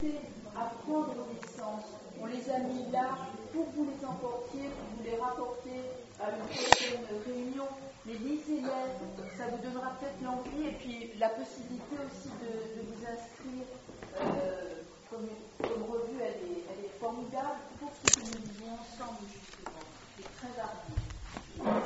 à prendre naissance. On les a mis là pour que vous les emportiez, pour vous les rapporter à une prochaine réunion. Mais lisez-les, ça vous donnera peut-être l'envie et puis la possibilité aussi de vous inscrire comme revue. Elle est formidable pour ce que nous vivons ensemble, justement. C'est très ardent.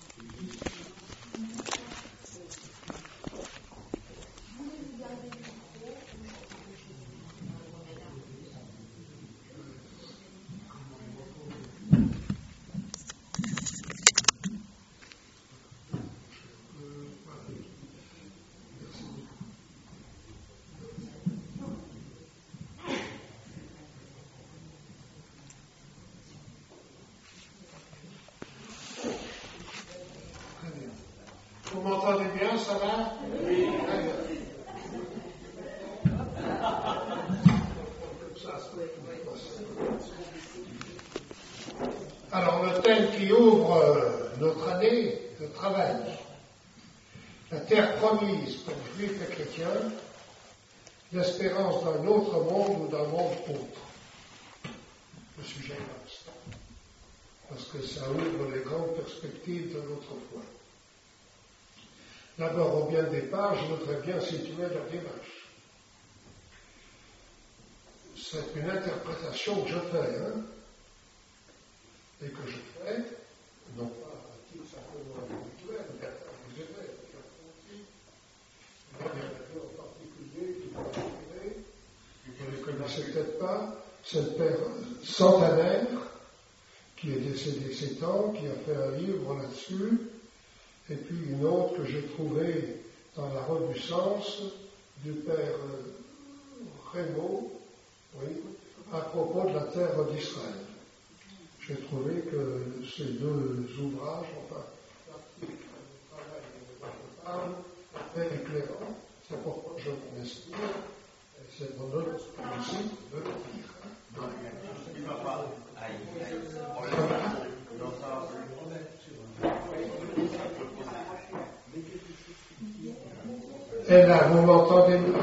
Vous m'entendez bien, ça va? Oui. Alors, le thème qui ouvre notre année de travail, la terre promise pour juifs et chrétiens, l'espérance d'un autre monde ou d'un monde autre. Le sujet est vaste, parce que ça ouvre les grandes perspectives de notre foi. D'abord, au bien départ, je voudrais bien situer la démarche. C'est une interprétation que je fais, et que je fais, non pas à titre simplement individuel, mais vous aimez, il y a un en particulier qui m'a inspiré, vous ne le connaissez peut-être pas, c'est le père Centenaire, qui est décédé ces temps, qui a fait un livre là-dessus, et puis une autre que j'ai trouvée dans la revue Sens du père Rénaud, oui, à propos de la terre d'Israël. J'ai trouvé que ces deux ouvrages, enfin, l'article du travail dont je parle, est éclairant. C'est pourquoi je m'en inspire. Et c'est mon honneur aussi de le dire. Et là, vous m'entendez mieux?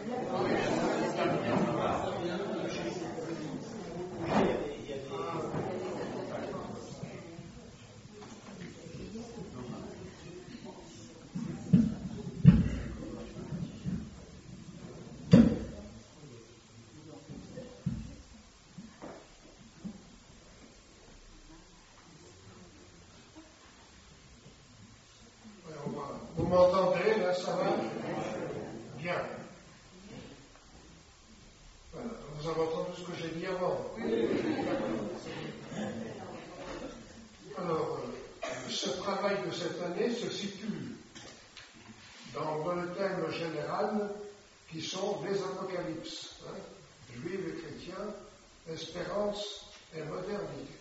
Vous m'entendez, là, ça va? Bien. Voilà. Vous avez entendu ce que j'ai dit avant? Alors, ce travail de cette année se situe dans le thème général qui sont les apocalypses, juifs et chrétiens, espérance et modernité.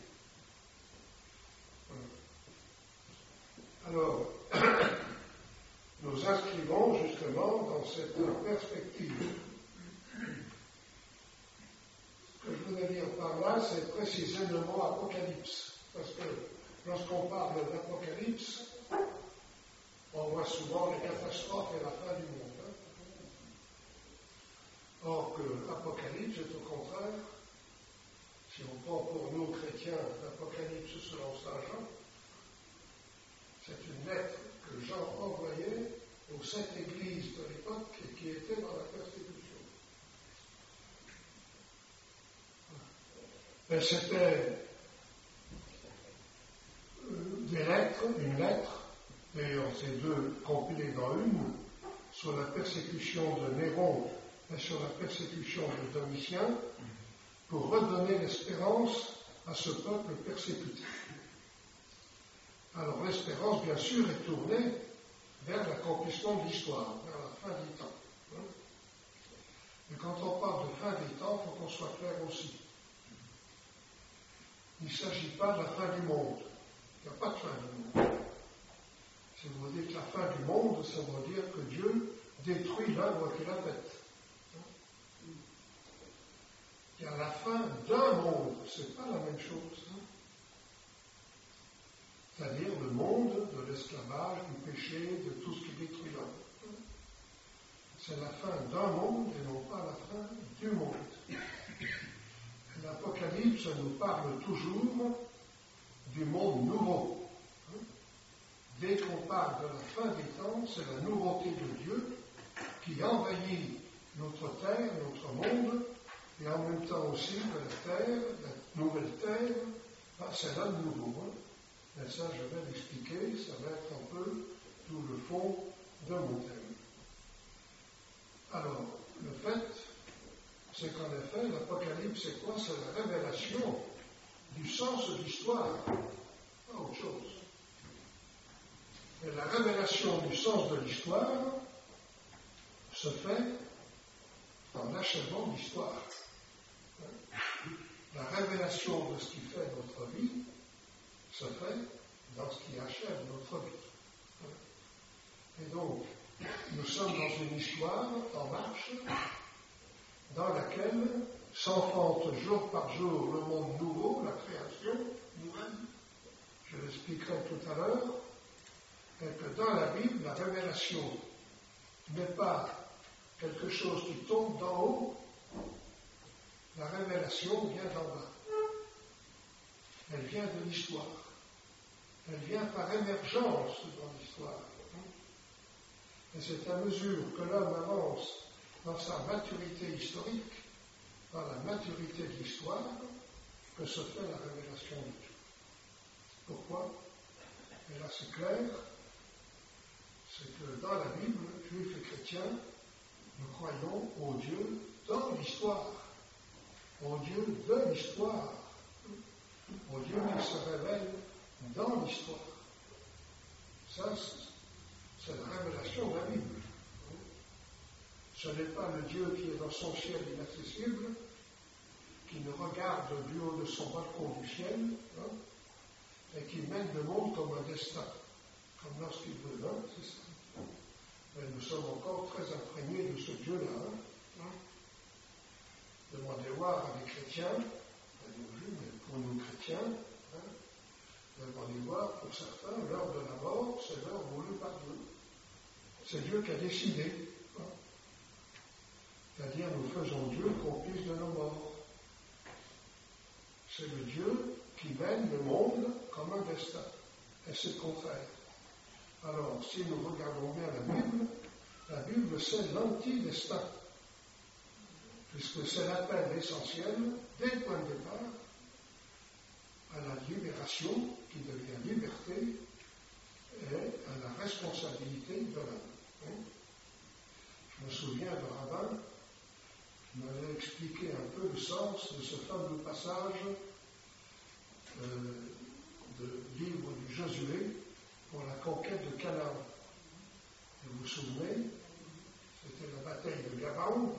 Alors, nous inscrivons justement dans cette perspective. Ce que je voudrais dire par là, c'est préciser le mot apocalypse. Parce que lorsqu'on parle d'apocalypse, on voit souvent les catastrophes et la fin du monde. Or que l'Apocalypse est au contraire, si on prend pour nous chrétiens l'Apocalypse selon Saint Jean, c'est une lettre que Jean envoyait aux 7 églises de l'époque qui étaient dans la persécution. Et c'était des lettres, une lettre, d'ailleurs ces deux compilées dans une, sur la persécution de Néron et sur la persécution de Domitien, pour redonner l'espérance à ce peuple persécuté. Alors l'espérance, bien sûr, est tournée vers l'accomplissement de l'histoire, vers la fin des temps. Mais quand on parle de fin des temps, il faut qu'on soit clair aussi. Il ne s'agit pas de la fin du monde. Il n'y a pas de fin du monde. Si vous dites la fin du monde, ça veut dire que Dieu détruit l'œuvre qu'il a faite. Il y a la fin d'un monde, ce n'est pas la même chose. C'est-à-dire le monde de l'esclavage, du péché, de tout ce qui détruit l'homme. C'est la fin d'un monde et non pas la fin du monde. ça nous parle toujours du monde nouveau. Dès qu'on parle de la fin des temps, c'est la nouveauté de Dieu qui envahit notre terre, notre monde, et en même temps aussi que la terre, la nouvelle terre, c'est l'homme nouveau. Et ça, je vais l'expliquer, ça va être un peu tout le fond de mon thème. Alors, le fait, c'est qu'en effet, l'Apocalypse, c'est quoi? C'est la révélation du sens de l'histoire, pas autre chose. Et la révélation du sens de l'histoire se fait en achevant l'histoire. La révélation de ce qui fait notre vie se fait dans ce qui achève notre vie. Et donc, nous sommes dans une histoire en marche dans laquelle s'enfante jour par jour le monde nouveau, la création nouvelle. Je l'expliquerai tout à l'heure. Et que dans la Bible, la révélation n'est pas quelque chose qui tombe d'en haut, la révélation vient d'en bas. Elle vient de l'histoire. Elle vient par émergence dans l'histoire. Et c'est à mesure que l'homme avance dans sa maturité historique, dans la maturité de l'histoire, que se fait la révélation de Dieu. Pourquoi? Et là c'est clair, c'est que dans la Bible, juifs et chrétiens, nous croyons au Dieu dans l'histoire, au Dieu de l'histoire, au Dieu qui se révèle dans l'histoire. Ça, c'est la révélation de la Bible. Ce n'est pas le Dieu qui est dans son ciel inaccessible, qui nous regarde du haut de son balcon du ciel, et qui mène le monde comme un destin, comme lorsqu'il veut, c'est ça. Mais nous sommes encore très imprégnés de ce Dieu-là. Demandez voir à des chrétiens, pas nous juifs, mais pour nous chrétiens, demandez voir pour certains, l'heure de la mort, c'est l'heure voulue par Dieu. C'est Dieu qui a décidé. C'est-à-dire, nous faisons Dieu complice de nos morts. C'est le Dieu qui mène le monde comme un destin. Et c'est le contraire. Alors, si nous regardons bien la Bible c'est l'anti-destin. Puisque c'est l'appel essentiel, dès le point de départ, à la libération, qui devient liberté, et à la responsabilité de l'homme. Je me souviens de rabbin qui m'avait expliqué un peu le sens de ce fameux passage du livre du Josué pour la conquête de Canaan. Vous vous souvenez, c'était la bataille de Gabaon.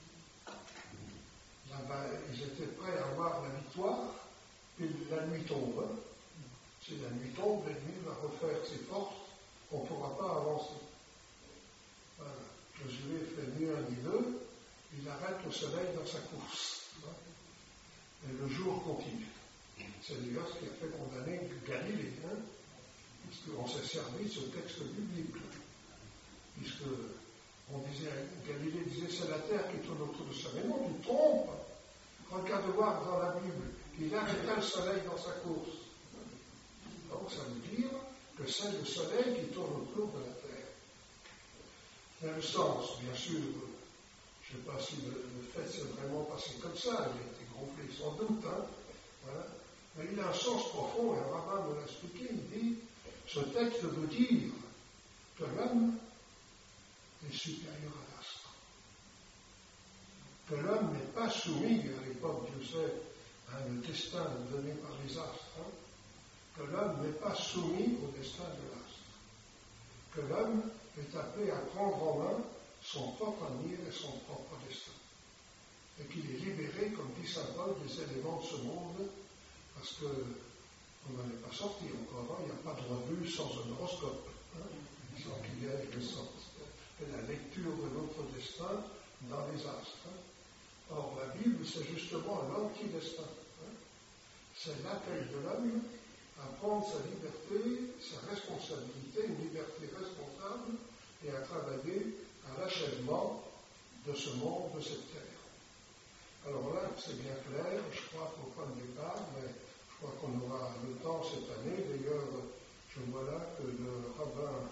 Ils étaient prêts à avoir la victoire, puis la nuit tombe. Si la nuit tombe, l'ennemi va refaire ses forces, on ne pourra pas avancer. Voilà. Josué fait ni un ni deux, il arrête le soleil dans sa course. Et le jour continue. C'est d'ailleurs ce qui a fait condamner Galilée, puisqu'on s'est servi de ce texte biblique. Puisque Galilée disait, c'est la terre qui tourne autour de ça. Mais non, tu te trompes. Regarde voir dans la Bible qu'il arrêta le soleil dans sa course. Donc ça veut dire que c'est le soleil qui tourne autour de la terre. Mais le sens, bien sûr, je ne sais pas si le fait s'est vraiment passé comme ça, il a été gonflé sans doute, voilà. Mais il a un sens profond, et un rabbin me l'a expliqué, il dit, ce texte veut dire que l'homme est supérieur à l'astre. Que l'homme n'est pas soumis, à l'époque, Dieu sait, à un destin donné par les astres, que l'homme n'est pas soumis au destin de l'astre. Que l'homme est appelé à prendre en main son propre avenir et son propre destin. Et qu'il est libéré, comme dit saint Paul, des éléments de ce monde, parce qu'on n'en est pas sorti encore, il n'y a pas de revue sans un horoscope, sans qu'il y ait le sens. Et la lecture de notre destin dans les astres. Or, la Bible, c'est justement l'anti-destin. C'est l'appel de l'homme à prendre sa liberté, sa responsabilité, une liberté responsable, et à travailler à l'achèvement de ce monde, de cette terre. Alors là, c'est bien clair, je crois, qu'au point de départ, mais je crois qu'on aura le temps cette année. D'ailleurs, je vois là que le rabbin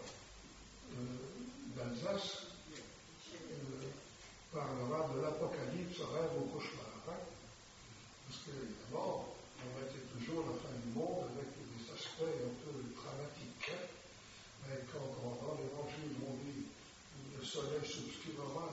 d'Alsace parlera de l'Apocalypse, rêve au cauchemar. Hein? Parce qu'évidemment, on mettait toujours la fin du monde avec des aspects un peu dramatiques. Hein? Mais quand dans l'Évangile on dit le soleil s'obscurera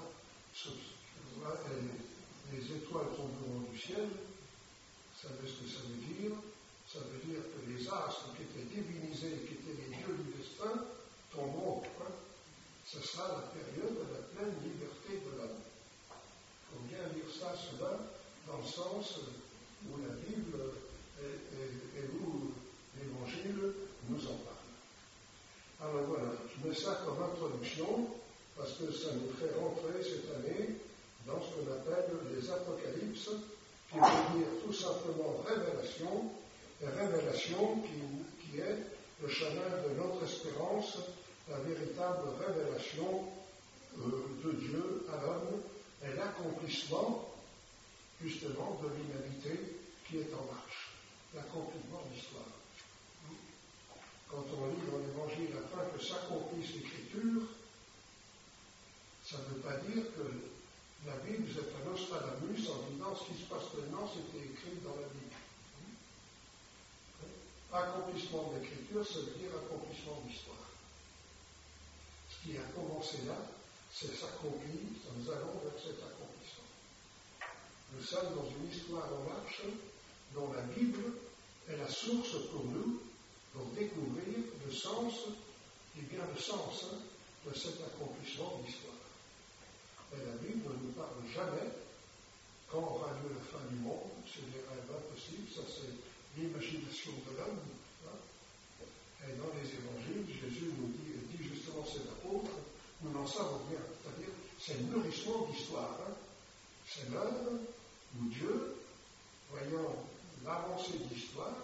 et les étoiles tomberont du ciel, vous savez ce que ça veut dire? Ça veut dire que les astres qui étaient divinisés, qui étaient les dieux du destin, tomberont. Hein? Ce sera la période de la pleine liberté de l'homme. Il faut bien lire cela, dans le sens où la Bible et où l'Évangile nous en parle. Alors voilà, je mets ça comme introduction, parce que ça nous fait rentrer cette année dans ce qu'on appelle les apocalypses, qui veut dire tout simplement révélation, et révélation qui est le chemin de notre espérance, la véritable révélation de Dieu à l'homme, et l'accomplissement justement de l'humanité qui est en marche, l'accomplissement de l'histoire. Quand on lit dans l'Évangile afin que s'accomplisse l'Écriture, ça ne veut pas dire que la Bible est un Nostradamus en disant ce qui se passe maintenant, c'était écrit dans la Bible. Accomplissement de l'Écriture, ça veut dire accomplissement de l'histoire. Ce qui a commencé là, c'est s'accomplir, nous allons vers cet accomplissement. Nous sommes dans une histoire en marche dont la Bible est la source pour nous pour découvrir le sens, et bien le sens de cet accomplissement de l'histoire. Et la Bible ne nous parle jamais quand aura lieu la fin du monde, c'est des rêves impossibles, ça c'est l'imagination de l'homme. Hein. Et dans les évangiles, Jésus nous dit justement c'est l'apôtre, nous n'en savons rien. C'est-à-dire, c'est le nourrissement d'histoire. Hein. C'est l'œuvre où Dieu, voyant l'avancée de l'histoire,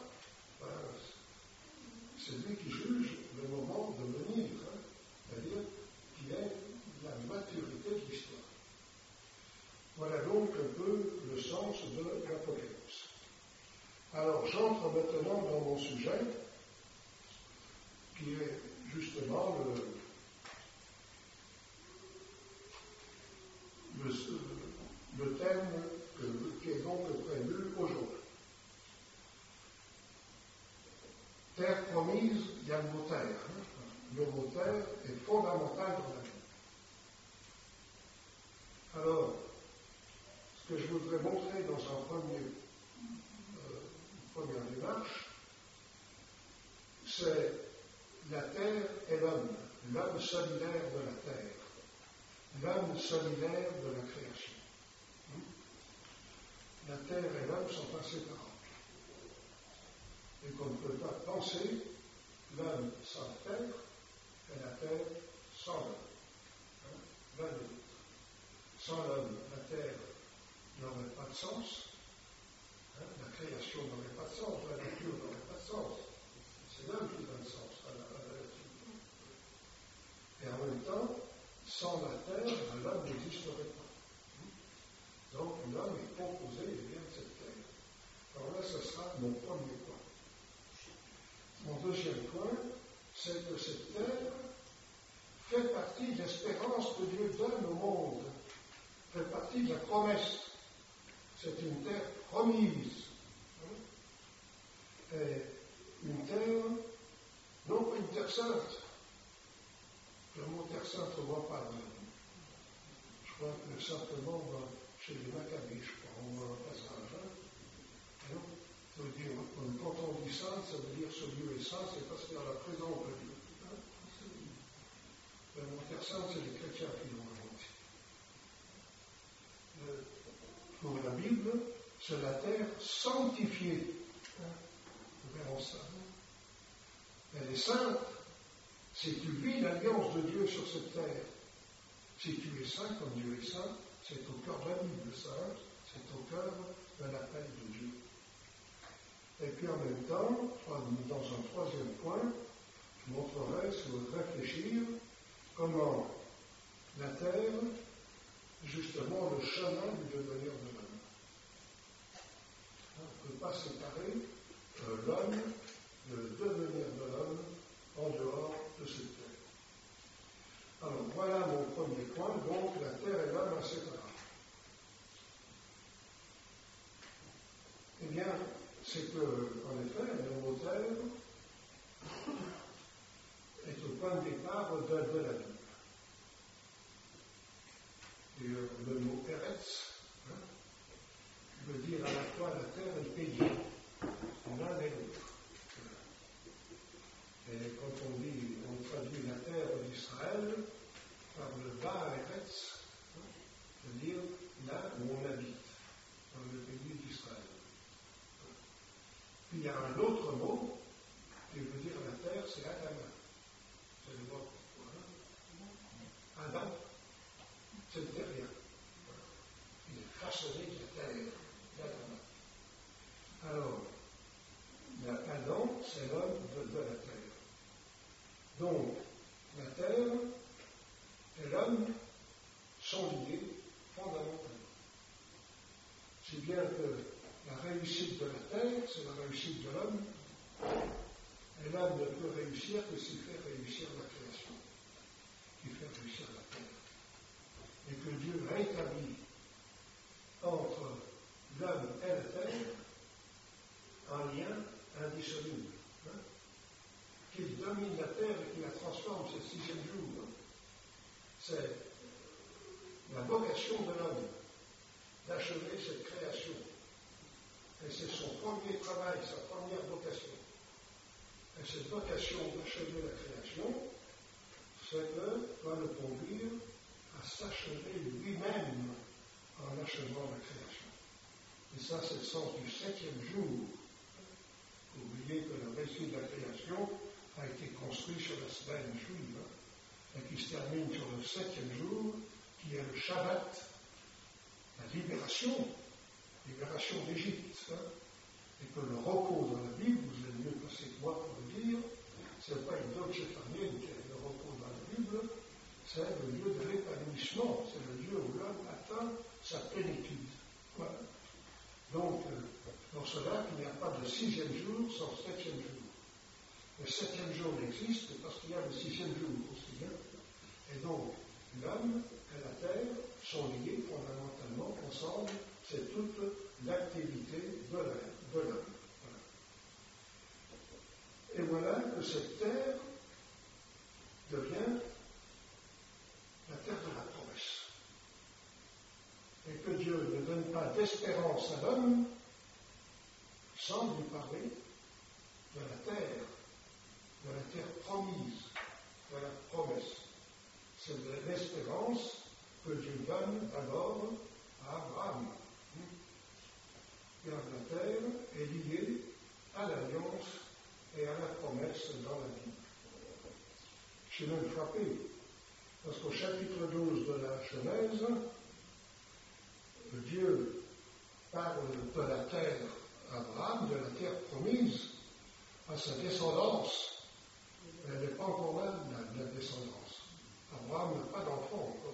c'est lui qui juge le moment de venir, hein. C'est-à-dire qu'il est la maturité de l'histoire. Voilà donc un peu le sens de l'Apocalypse. Alors, j'entre maintenant dans mon sujet, qui est justement le thème qui est donc prévu aujourd'hui. Terre promise, il y a le mot terre. Hein. Le mot terre est fondamental dans la vie. Alors, ce que je voudrais montrer dans une première démarche, c'est la terre et l'homme solidaire de la terre, l'homme solidaire de la création. La terre et l'homme sont inséparables. Et qu'on ne peut pas penser l'homme sans la terre et la terre sans l'homme. L'un et l'autre. Sans l'homme, la terre n'aurait pas de sens, la création n'aurait pas de sens, la nature n'aurait pas de sens. C'est l'homme qui donne sens à la nature. Et en même temps, sans la terre, l'homme n'existerait pas. Donc l'homme est composé bien de cette terre. Alors là, ce sera mon premier point. Mon deuxième point, c'est que cette terre fait partie de l'espérance que Dieu donne au monde, fait partie de la promesse. C'est une terre promise. Et une terre, non pas une terre sainte. Le mot terre sainte, on ne voit pas. Je crois que simplement chez les Maccabées, je crois, on voit un passage. Alors, ça veut dire, quand on dit sainte, ça veut dire ce lieu est saint, c'est parce qu'il y a la présence de Dieu. Le mot terre sainte, c'est les chrétiens qui l'ont inventé. Pour la Bible, c'est la terre sanctifiée. Nous verrons ça. Elle est sainte. Si tu vis l'alliance de Dieu sur cette terre, si tu es saint comme Dieu est saint, c'est au cœur de la Bible, ça, c'est au cœur de l'appel de Dieu. Et puis en même temps, dans un troisième point, je montrerai, si vous réfléchir, comment la terre, justement, le chemin du devenir de l'homme. bien, c'est que, en effet, le mot terre est au point de départ de la Bible. Et le mot Eretz veut dire à la fois la terre et le pays, l'un et l'autre. Et quand on traduit la terre d'Israël par le bas Eretz, c'est-à-dire là où on habite, dans le pays d'Israël. Puis il y a un autre mot qui veut dire la terre, c'est Adama. C'est le mot Adam, c'est le terrien. Il est façonné de la terre d'Adama. Alors, Adam, c'est l'homme de la terre. Donc, la terre et l'homme sont liés fondamentalement. Si bien que la réussite de la terre, c'est la réussite de l'homme, et l'homme ne peut réussir que s'il fait réussir la création, qui fait réussir la terre. Et que Dieu a établi entre l'homme et la terre un lien indissoluble, qu'il domine la terre et qu'il la transforme, c'est le 6e jour. C'est la vocation de l'homme d'achever cette création. Et c'est son premier travail, sa première vocation. Et cette vocation d'achever la création, c'est que doit le conduire à s'achever lui-même en achevant la création. Et ça, c'est le sens du 7e jour. Oubliez que le récit de la création a été construit sur la semaine juive, et qui se termine sur le 7e jour, qui est le Shabbat, la libération d'Égypte. Et que le repos dans la Bible, vous êtes mieux placé que moi pour le dire, ce n'est pas une dolce farniente qui est le repos dans la Bible, c'est le lieu de l'épanouissement, c'est le lieu où l'homme atteint sa plénitude. Voilà. Donc, pour cela, il n'y a pas de 6e jour sans 7e jour. Le 7e jour existe parce qu'il y a le 6e jour aussi. Et donc, l'homme et la terre sont liés fondamentalement ensemble. C'est toute l'activité de l'homme. Voilà. Et voilà que cette terre devient la terre de la promesse. Et que Dieu ne donne pas d'espérance à l'homme sans lui parler de la terre promise, de la promesse. C'est l'espérance que Dieu donne d'abord à Abraham. Car la terre est liée à l'alliance et à la promesse dans la Bible. Je suis même frappé, parce qu'au chapitre 12 de la Genèse, Dieu parle de la terre Abraham, de la terre promise, à sa descendance. Elle n'est pas encore là, la descendance. Abraham n'a pas d'enfant encore.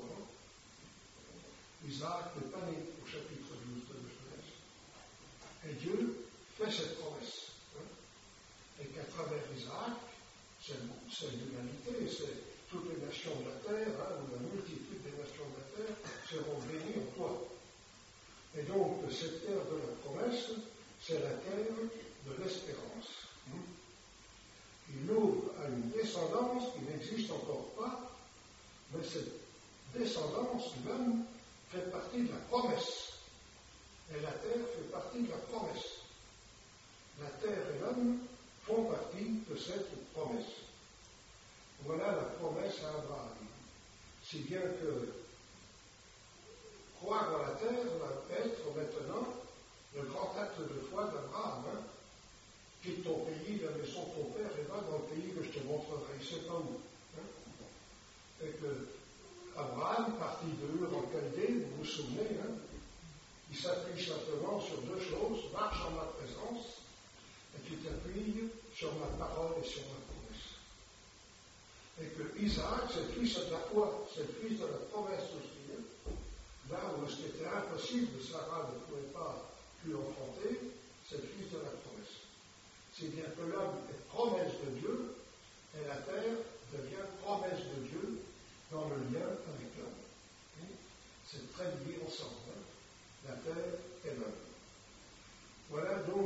Isaac n'est pas né au chapitre 12 de la Genèse. Et Dieu fait cette promesse. Et qu'à travers Isaac, c'est l'humanité, c'est toutes les nations de la terre, ou la multitude des nations de la terre, seront bénies en toi. Et donc, cette terre de la promesse, c'est la terre de l'espérance. Il ouvre à une descendance qui n'existe encore pas, mais cette descendance, l'homme, fait partie de la promesse. Et la terre fait partie de la promesse. La terre et l'homme font partie de cette promesse. Voilà la promesse à Abraham. Si bien que croire en la terre va être maintenant le grand acte de foi d'Abraham. Quitte ton pays, la maison de ton père, et va dans le pays que je te montrerai. Il ne sait pas où. Et que Abraham, parti de Ur en Chaldée, vous vous souvenez, il s'appuie simplement sur deux choses: marche en ma présence, et tu t'appuies sur ma parole et sur ma promesse. Et que Isaac, c'est le fils de la foi, c'est le fils de la promesse aussi. Là où ce qui était impossible, Sarah ne pouvait pas plus enfanter, c'est le fils de la promesse. C'est bien que l'homme est promesse de Dieu, et la terre devient promesse de Dieu dans le lien avec l'homme. C'est très lié ensemble, la terre et l'homme. Voilà donc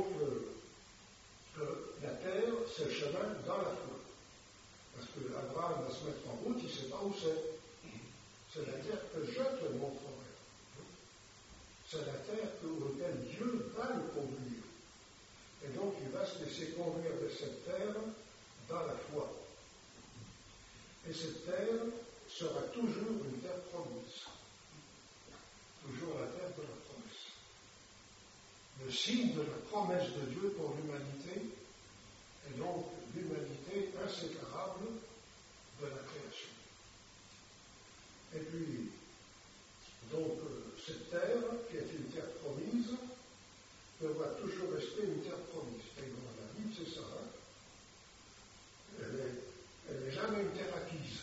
chemin dans la foi. Parce que Abraham va se mettre en route, il ne sait pas où c'est. C'est la terre que je te montrerai. C'est la terre pour laquelle Dieu va le conduire. Et donc il va se laisser conduire de cette terre dans la foi. Et cette terre sera toujours une terre promise. Toujours la terre de la promesse. Le signe de la promesse de Dieu pour l'humanité est donc l'humanité inséparable de la création. Et puis, donc, cette terre, qui est une terre promise, devra toujours rester une terre promise. Et dans la Bible, c'est ça. Hein? Elle n'est jamais une terre acquise.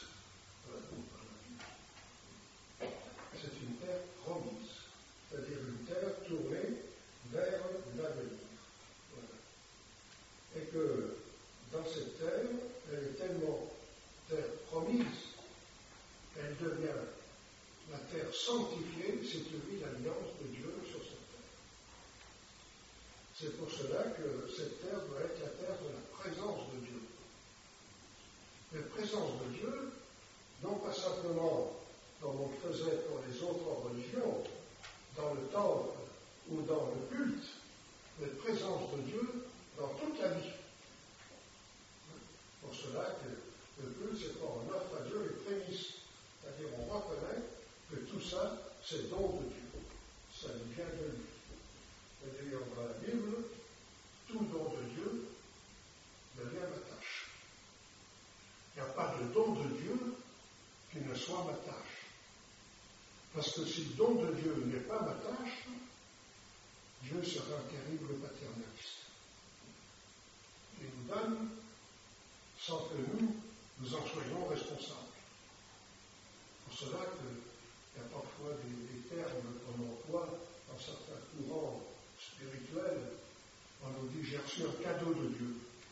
C'est une terre promise. C'est-à-dire une terre tournée vers l'avenir. Voilà. Et que dans cette terre, elle est tellement terre promise, elle devient la terre sanctifiée, c'est-à-dire l'alliance de Dieu sur cette terre. C'est pour cela que cette terre doit être la terre de la présence de Dieu. La présence de Dieu, non pas simplement comme on le faisait pour les autres religions, dans le temple ou dans le culte, mais présence de Dieu dans toute la vie. Pour cela que le culte, c'est quand on offre à Dieu les prémices. C'est-à-dire on reconnaît que tout ça, c'est don de Dieu. Ça nous vient de lui. Et d'ailleurs, dans la Bible, tout don de Dieu devient ma tâche. Il n'y a pas de don de Dieu qui ne soit ma tâche. Parce que si le don de Dieu n'est pas ma tâche, Dieu sera un terrible paternaliste. Il nous donne sans que nous en soyons responsables. Pour cela qu'il y a parfois des termes qu'on emploie dans certains courants spirituels. On nous dit, j'ai reçu un cadeau de Dieu.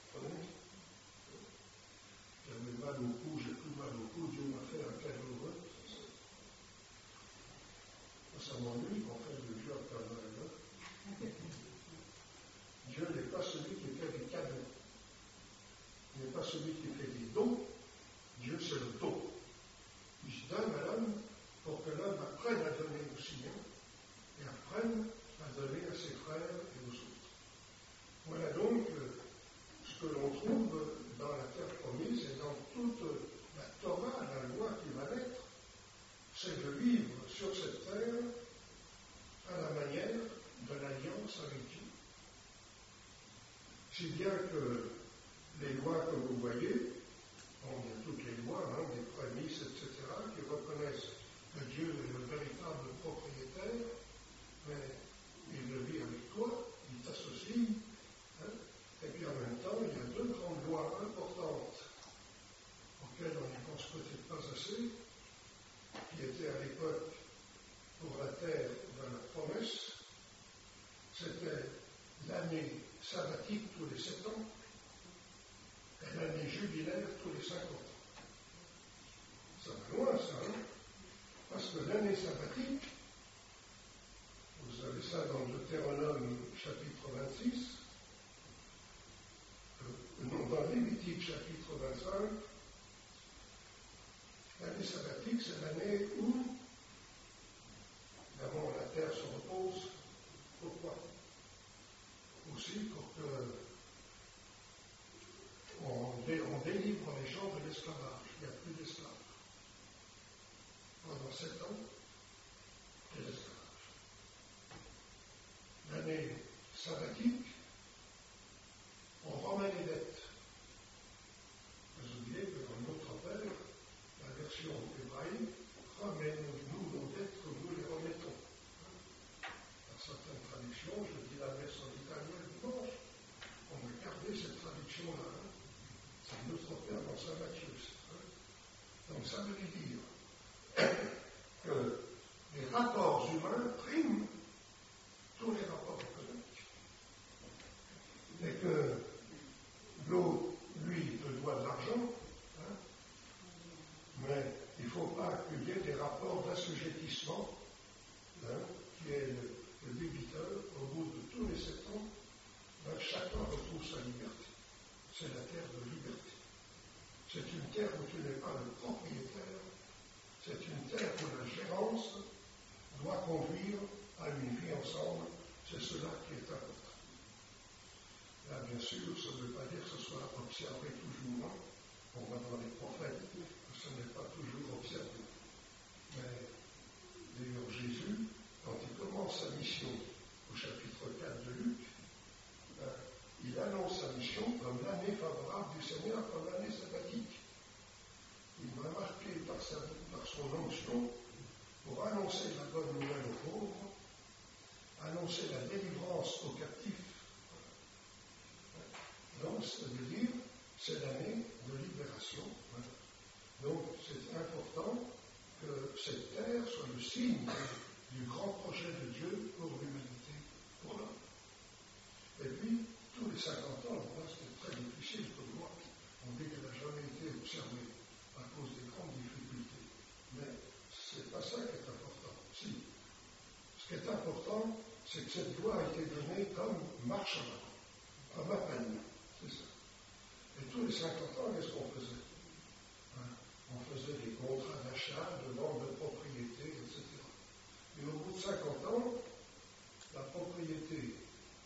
J'avais mal au cou, j'ai plus mal au cou, Dieu m'a fait un cadeau. Ça m'ennuie qu'on fait de Dieu un cadeau. Dieu n'est pas celui qui fait des cadeaux. Il n'est pas celui qui fait des dons. Dieu, c'est le don. Il se donne à l'homme pour que l'homme apprenne à donner au Seigneur et apprenne à donner à ses frères et aux autres. Voilà donc ce que l'on trouve dans la terre promise et dans toute la Torah, la loi qui va naître, c'est de vivre sur cette terre à la manière de l'alliance avec Dieu. Si bien que les lois que vous voyez, bon, il y a toutes les lois, hein, des prémices, etc., qui reconnaissent que Dieu est le véritable propriétaire, mais il le vit avec toi, il t'associe, hein, et puis en même temps, il y a deux grandes lois importantes auxquelles on n'y pense peut-être pas assez, qui étaient à l'époque pour la terre de la promesse. C'était l'année sabbatique tous les 7 ans et l'année jubilaire tous les 50 ans. Ça va loin, ça, hein? Parce que l'année sabbatique, vous avez ça dans Deutéronome chapitre 26, non, dans Lévitique chapitre 25, l'année sabbatique, c'est l'année où, d'abord, la terre se repose. Pourquoi? Aussi pour que on délivre les gens de l'esclavage. Il n'y a plus d'esclaves. Pendant 7 ans, il y a l'esclavage. L'année sabbatique, on remet les dettes. Vous oubliez que dans notre Père, la version hébraïque, remets-nous nos dettes que nous les remettons. Dans certaines traductions, je dis la messe en italien dimanche, on a gardé cette traduction-là. Hein. C'est notre Père dans Saint Matthieu. Hein. Donc ça veut dire que les rapports humains priment tous les rapports économiques. bien sûr, ça ne veut pas dire que ce soit observé toujours. On va voir les prophètes, que ce n'est pas toujours observé. Mais d'ailleurs, Jésus, quand il commence sa mission au chapitre 4 de Luc, il annonce sa mission comme l'année favorable du Seigneur, comme l'année sabbatique. Il m'a marqué par son onction pour annoncer la bonne nouvelle aux pauvres, annoncer la délivrance aux captifs. Donc, ça veut dire, c'est l'année de libération. Donc, c'est important que cette terre soit le signe du grand projet de Dieu pour l'humanité, pour l'homme. Et puis, tous les 50 ans, là, c'était très difficile pour moi. On dit qu'elle n'a jamais été observée à cause des grandes difficultés. Mais ce n'est pas ça qui est important. Si. Ce qui est important, c'est que cette loi a été donnée comme marche en avant, comme appel. C'est ça. Et tous les 50 ans, qu'est-ce qu'on faisait? On faisait des contrats d'achat, de vente de propriété, etc. Et au bout de 50 ans, la propriété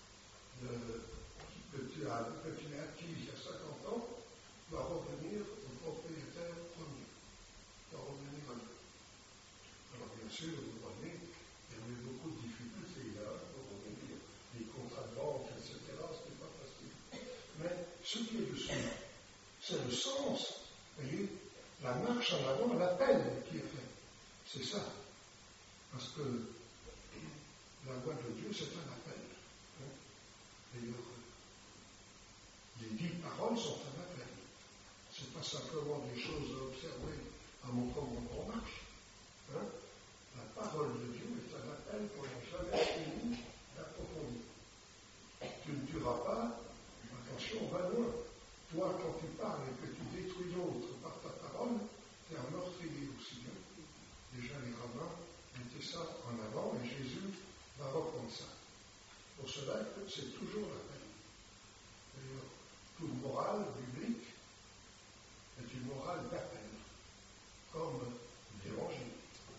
que tu as acquise il y a 50 ans doit revenir au propriétaire premier, doit revenir à lui. Alors bien sûr, vous voyez, il y avait beaucoup de difficultés là pour revenir, les contrats de vente, etc. Ce n'est pas facile. Mais ce qui est dessous, c'est le sens, vous voyez, la marche en avant, l'appel qui est fait. C'est ça. Parce que la voix de Dieu, c'est un appel. D'ailleurs, les 10 paroles sont un appel. Ce n'est pas simplement des choses à observer à mon commandement en marche. La parole de Dieu est un appel qu'on n'a jamais fini d'approfondir. Tu ne tueras pas, attention, va loin. Toi, quand tu parles et que tu détruis l'autre par ta parole, tu es un meurtrier aussi. Déjà, les rabbins mettaient ça en avant et Jésus va reprendre ça. Pour cela, c'est toujours l'appel. D'ailleurs, toute morale biblique est une morale d'appel, comme l'évangile.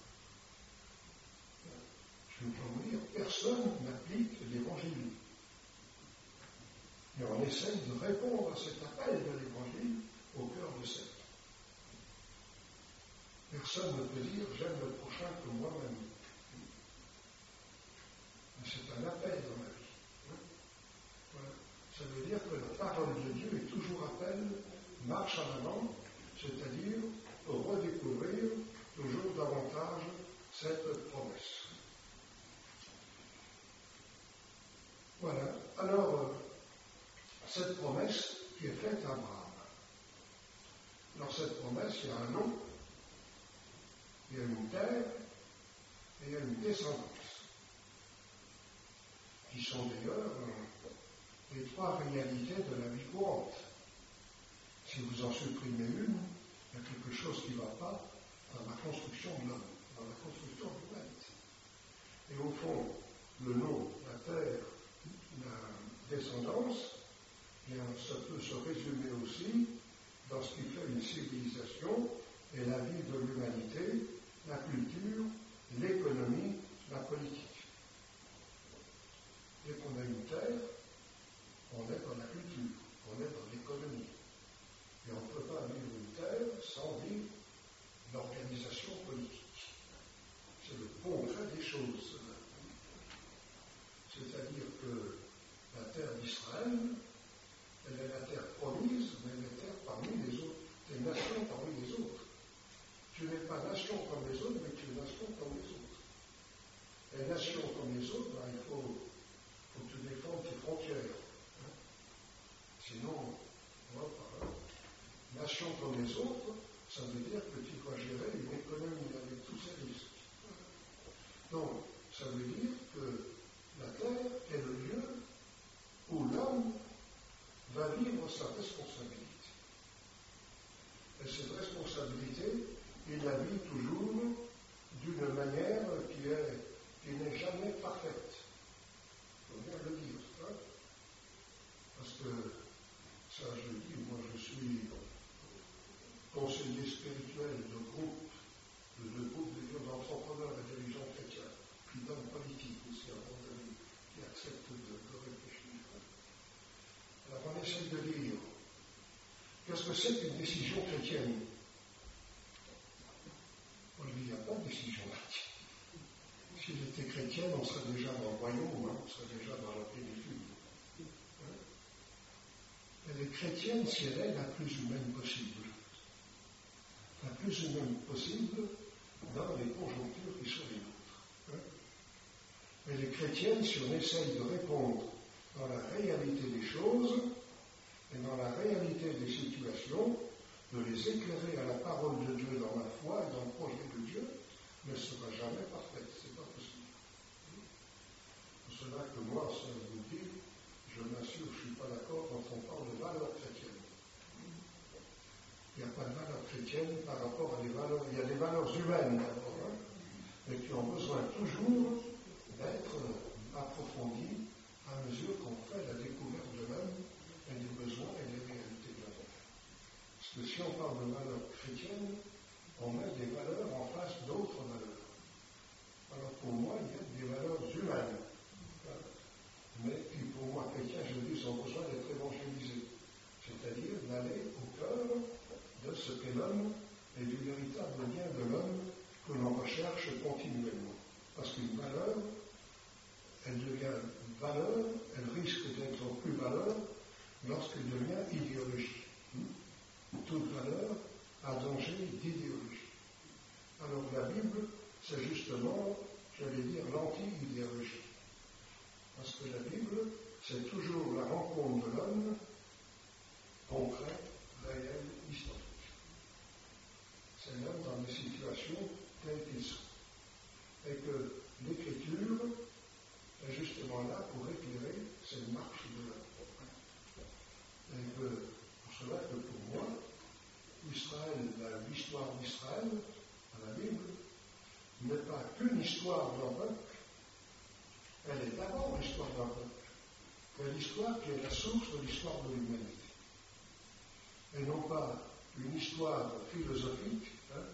Je veux vous dire, personne n'applique l'évangile. Et on essaye de répondre à cet appel de l'évangile au cœur de cette. Personne ne peut dire j'aime le prochain comme moi-même. Mais c'est un appel dans la vie. Voilà. Ça veut dire que la parole de Dieu est toujours appel, marche en avant, c'est-à-dire pour redécouvrir toujours davantage cette promesse. Voilà. Alors, cette promesse qui est faite à Abraham. Dans cette promesse, il y a un nom, il y a une terre et il y a une descendance, qui sont d'ailleurs les 3 réalités de la vie courante. Si vous en supprimez une, il y a quelque chose qui ne va pas dans la construction de l'homme, dans la construction de l'humanité. Et au fond, le nom, la terre, la descendance, bien, ça peut se résumer aussi dans ce qui fait une civilisation et la vie de l'humanité, la culture, l'économie, la politique. Dès qu'on a une terre, on est dans la culture, on est dans l'économie. Et on ne peut pas vivre une terre sans vivre l'organisation politique. C'est le concret des choses. C'est-à-dire que la terre d'Israël, elle est la terre promise, mais elle est terre parmi les autres, des nations parmi les autres. Tu n'es pas nation comme les autres, mais tu es nation comme les autres. Les nations que c'est une décision chrétienne? On lui dit, il n'y a pas de décision chrétienne. Si elle était chrétienne, on serait déjà dans le royaume, on serait déjà dans la plénitude. Elle est chrétienne si elle est la plus humaine possible. La plus humaine possible dans les conjonctures qui sont les nôtres. Elle est chrétienne si on essaye de répondre dans la réalité des choses et dans la réalité des situations, de les éclairer à la parole de Dieu dans la foi et dans le projet de Dieu, ne sera jamais parfaite. C'est pas possible. C'est pour cela que moi, ça vous dit, je m'assure, je ne suis pas d'accord quand on parle de valeurs chrétiennes. Il n'y a pas de valeurs chrétiennes par rapport à des valeurs. Il y a des valeurs humaines d'abord, mais qui ont besoin toujours d'être approfondies à mesure qu'on fait la découverte de l'homme et des besoins et des réalités de l'homme. Parce que si on parle de valeurs chrétiennes, on met des valeurs en face d'autres valeurs. Alors pour moi, il y a des valeurs humaines. Mais qui pour moi, chrétiens, je dis, ont besoin d'être évangélisés. C'est-à-dire d'aller au cœur de ce qu'est l'homme et du véritable bien de l'homme que l'on recherche continuellement. Parce qu'une valeur, elle devient valeur, elle risque d'être plus valeur lorsqu'elle devient idéologie. Toute valeur a danger d'idéologie. Alors la Bible, c'est justement, j'allais dire, l'anti-idéologie. Parce que la Bible, c'est toujours la rencontre de l'homme concret, réel, historique. C'est l'homme dans des situations telles qu'ils sont. Et que l'Écriture est justement là pour éclairer cette marche de l'homme. Et que, pour cela que pour moi, Israël, l'histoire d'Israël, dans la Bible, n'est pas qu'une histoire d'un peuple, elle est d'abord l'histoire d'un peuple. C'est l'histoire qui est la source de l'histoire de l'humanité. Et non pas une histoire philosophique,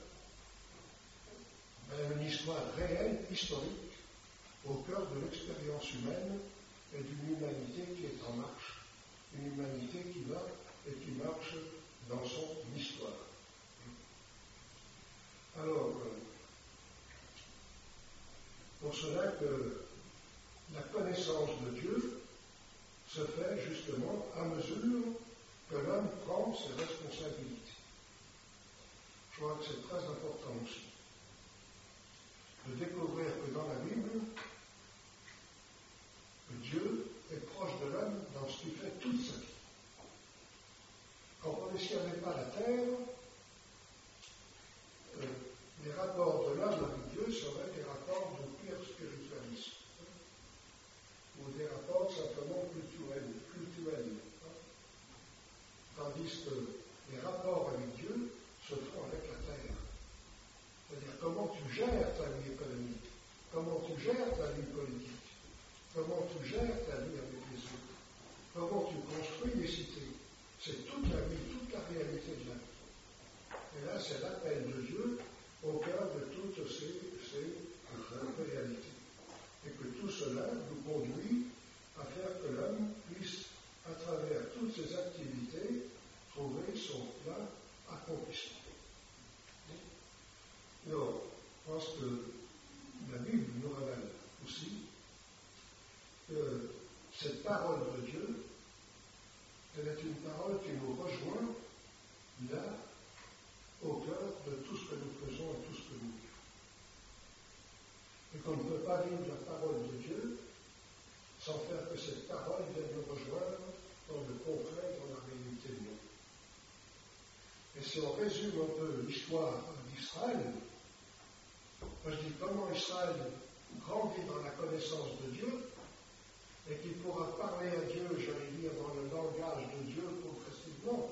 mais une histoire réelle, historique, au cœur de l'expérience humaine et d'une humanité qui est en marche. Une humanité qui va et qui marche dans son histoire. Alors, pour cela que la connaissance de Dieu se fait justement à mesure que l'homme prend ses responsabilités. Je crois que c'est très important aussi de découvrir que dans la Bible, Dieu est proche de l'homme dans ce qu'il fait toute sa vie. Quand on s'il n'y avait pas la terre, les rapports de l'homme avec Dieu seraient des rapports de pire spiritualisme, ou des rapports simplement culturels. Tandis que les rapports avec Dieu se font avec la terre. C'est-à-dire comment tu gères ta vie économique, comment tu gères ta vie politique, comment tu gères ta vie avec les autres, comment tu construis des cités. C'est toute la vie, toute la réalité de la vie. Et là, c'est l'appel de Dieu au cœur de toutes ces réalités. Et que tout cela nous conduit à faire que l'homme puisse, à travers toutes ses activités, trouver son plein accomplissement. Alors, je pense que la Bible nous révèle aussi que cette parole de Dieu, elle est une parole qui nous rejoint là, au cœur de tout ce que nous faisons et tout ce que nous vivons. Et qu'on ne peut pas vivre la parole de Dieu sans faire que cette parole vienne nous rejoindre dans le concret, dans la réalité de nous. Et si on résume un peu l'histoire d'Israël, moi je dis comment Israël grandit dans la connaissance de Dieu et qu'il pourra parler à Dieu, j'allais dire, dans le langage de Dieu progressivement.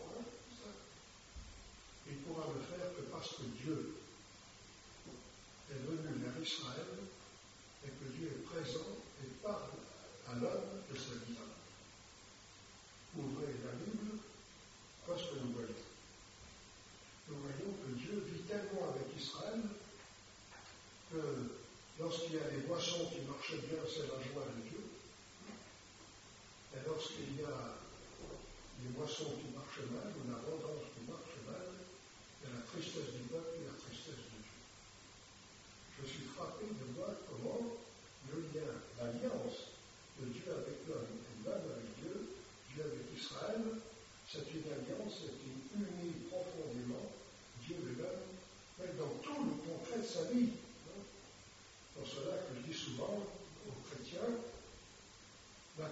Il pourra le faire que parce que Dieu est venu vers Israël et que Dieu est présent et parle à l'homme de sa vie. Ouvrez la Bible, qu'est-ce que nous voyons? Nous voyons que Dieu vit tellement avec Israël que lorsqu'il y a des moissons qui marchent bien, c'est la joie de Dieu. Et lorsqu'il y a des moissons qui marchent mal, ou l'abondance de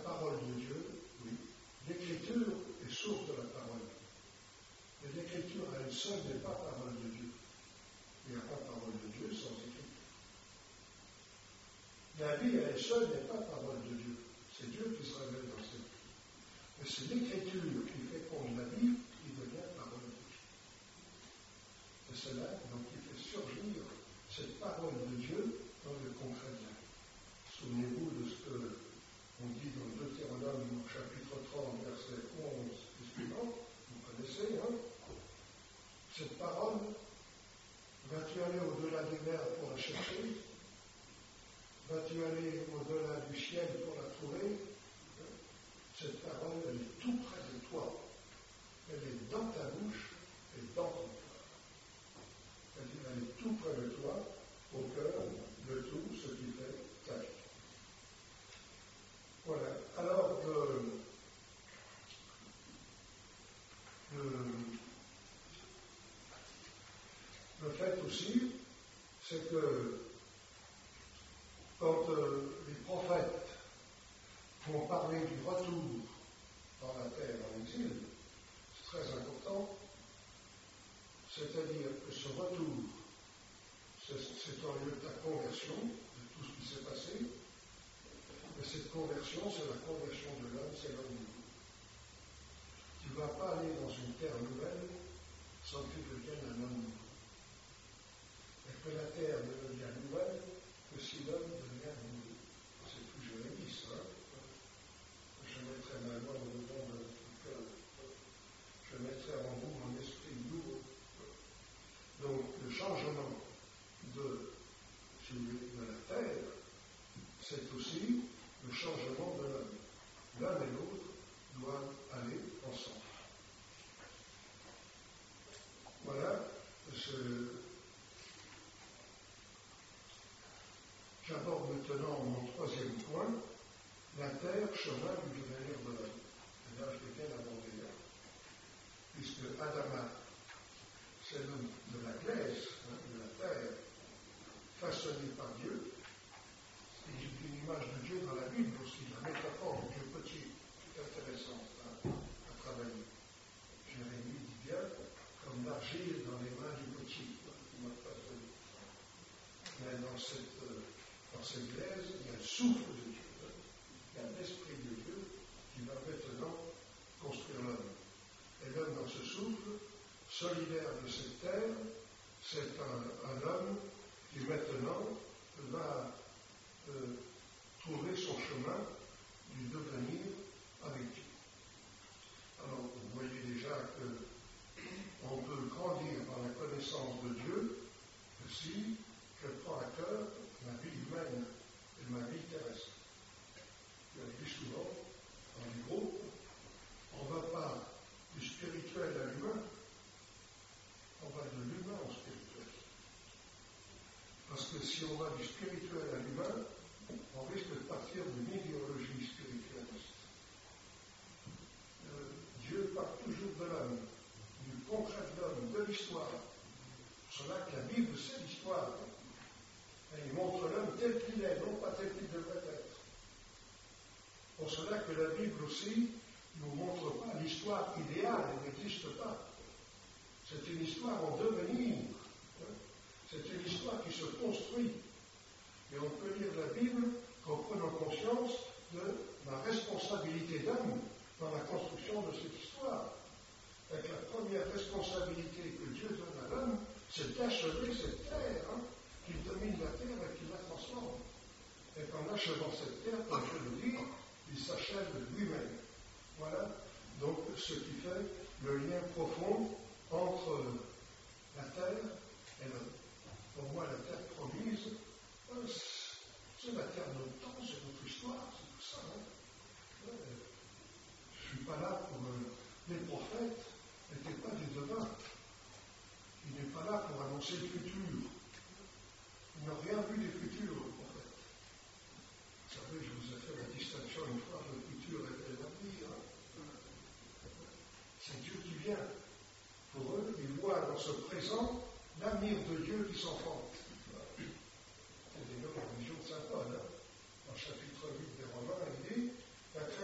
parole de Dieu, oui. L'écriture est source de la parole. Mais l'écriture à elle seule n'est pas parole de Dieu. Il n'y a pas parole de Dieu sans écriture. La vie à elle seule n'est pas parole de Dieu. C'est Dieu qui se révèle dans cette vie. Mais c'est l'écriture qui féconde la vie qui devient parole de Dieu. C'est cela donc qui fait surgir cette parole de Dieu dans le concret de la vie. Souvenez-vous de ce qu'on dit dans Deutéronome chapitre 30, verset 11 et suivant. Vous connaissez, hein? Cette parole, vas-tu aller au-delà des mers pour la chercher? Vas-tu aller au-delà du ciel pour la trouver? Cette parole, elle est tout près de toi. Elle est dans ta bouche et dans ton cœur. C'est-à-dire, elle est tout près de toi, au cœur de tout ce qui fait ta vie. Voilà. Alors, le fait aussi, c'est que quand les prophètes vont parler du retour dans la terre en exil, c'est très important, c'est-à-dire que ce retour, c'est en lieu de ta conversion, de tout ce qui s'est passé, mais cette conversion, c'est la conversion de l'homme, c'est l'homme nouveau. Tu ne vas pas aller dans une terre nouvelle sans que tu deviennes un homme nouveau. Et que la terre ne devient nouvelle que si l'homme devient nouveau. C'est tout Jérémie, ça. Je mettrai ma loi au dedans de votre cœur. Je mettrai en vous mon esprit nouveau. Donc, le changement de la terre, c'est aussi le changement de l'homme. L'un et l'autre doivent aller ensemble. Voilà. J'aborde maintenant mon troisième point, la terre, chemin du devenir de l'homme. Et là, je vais bien aborder là. Puisque Adama, c'est l'homme de la glaise, de la terre, façonné par Dieu. Il y a une image de Dieu dans la Bible aussi, la métaphore de Dieu petit. C'est intéressant à travailler. Jérémie dit bien, comme l'argile dans les mains du petit, qui m'a façonné. Mais dans cette glaise, il y a le souffle de Dieu. Il y a l'esprit de Dieu qui va maintenant construire l'homme. Et l'homme dans ce souffle, solidaire de cette terre, c'est un homme qui maintenant va trouver son chemin du devenir avec Dieu. Alors, vous voyez déjà qu'on peut grandir dans la connaissance de Dieu si je prends à cœur ma vie humaine et ma vie terrestre. Je le dis souvent, dans les groupes, on ne va pas du spirituel à l'humain, on va de l'humain au spirituel. Parce que si on va du spirituel à l'humain, on risque de partir d'une idéologie spiritualiste. Dieu part toujours de l'homme, du concret de l'homme, de l'histoire. C'est pour cela que la Bible, c'est l'histoire. Elle montre l'homme tel qu'il est, non pas tel qu'il devrait être. Pour cela que la Bible aussi ne nous montre pas l'histoire idéale, elle n'existe pas. C'est une histoire en devenir. C'est une histoire qui se construit. Et on peut lire la Bible en prenant conscience de la responsabilité d'homme dans la construction de cette histoire. Et que la première responsabilité que Dieu donne à l'homme, c'est d'achever cette terre, qu'il domine la terre et qu'il la transforme. Et qu'en achevant cette terre, comme je le dis, il s'achève lui-même. Voilà donc ce qui fait le lien profond entre la terre et l'homme. Pour moi, la terre promise, c'est la terre de notre temps, c'est notre histoire, c'est tout ça. Je ne suis pas là pour... les prophètes n'étaient pas des devins. Il n'est pas là pour annoncer le futur. Ils n'ont rien vu des futurs, les prophètes. Vous savez, je vous ai fait la distinction une fois, le futur et l'avenir. C'est Dieu qui vient. Pour eux, ils voient dans ce présent l'avenir de Dieu qui s'enfante. C'est des noms de la religion de saint Paul. Dans le chapitre 8 des Romains, il dit, la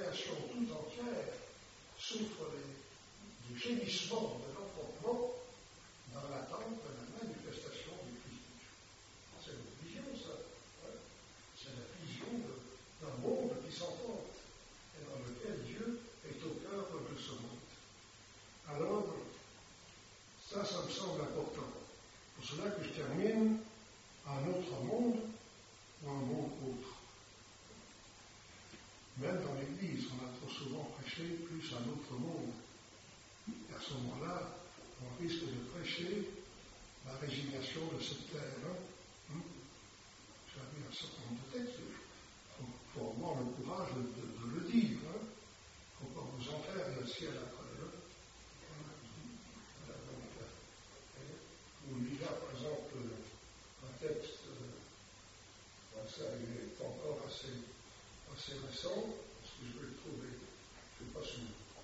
souffre du gémissement de l'enfantement dans l'attente de la manifestation du Christ. C'est une vision, ça. Hein? C'est la vision d'un monde qui s'enfante et dans lequel Dieu est au cœur de ce monde. Alors, ça me semble important. Pour cela que je termine un autre monde ou un monde autre. Même dans l'Église, on a trop souvent prêché plus un autre monde. Et à ce moment-là, on risque de prêcher la résignation de cette terre. J'avais un certain nombre de textes. Il faut avoir le courage de le dire. Il ne faut pas vous en faire, il y a le ciel après. Vous lisez par exemple un texte, ça il est encore assez récent, parce que je vais le trouver, je ne suis pas sûr.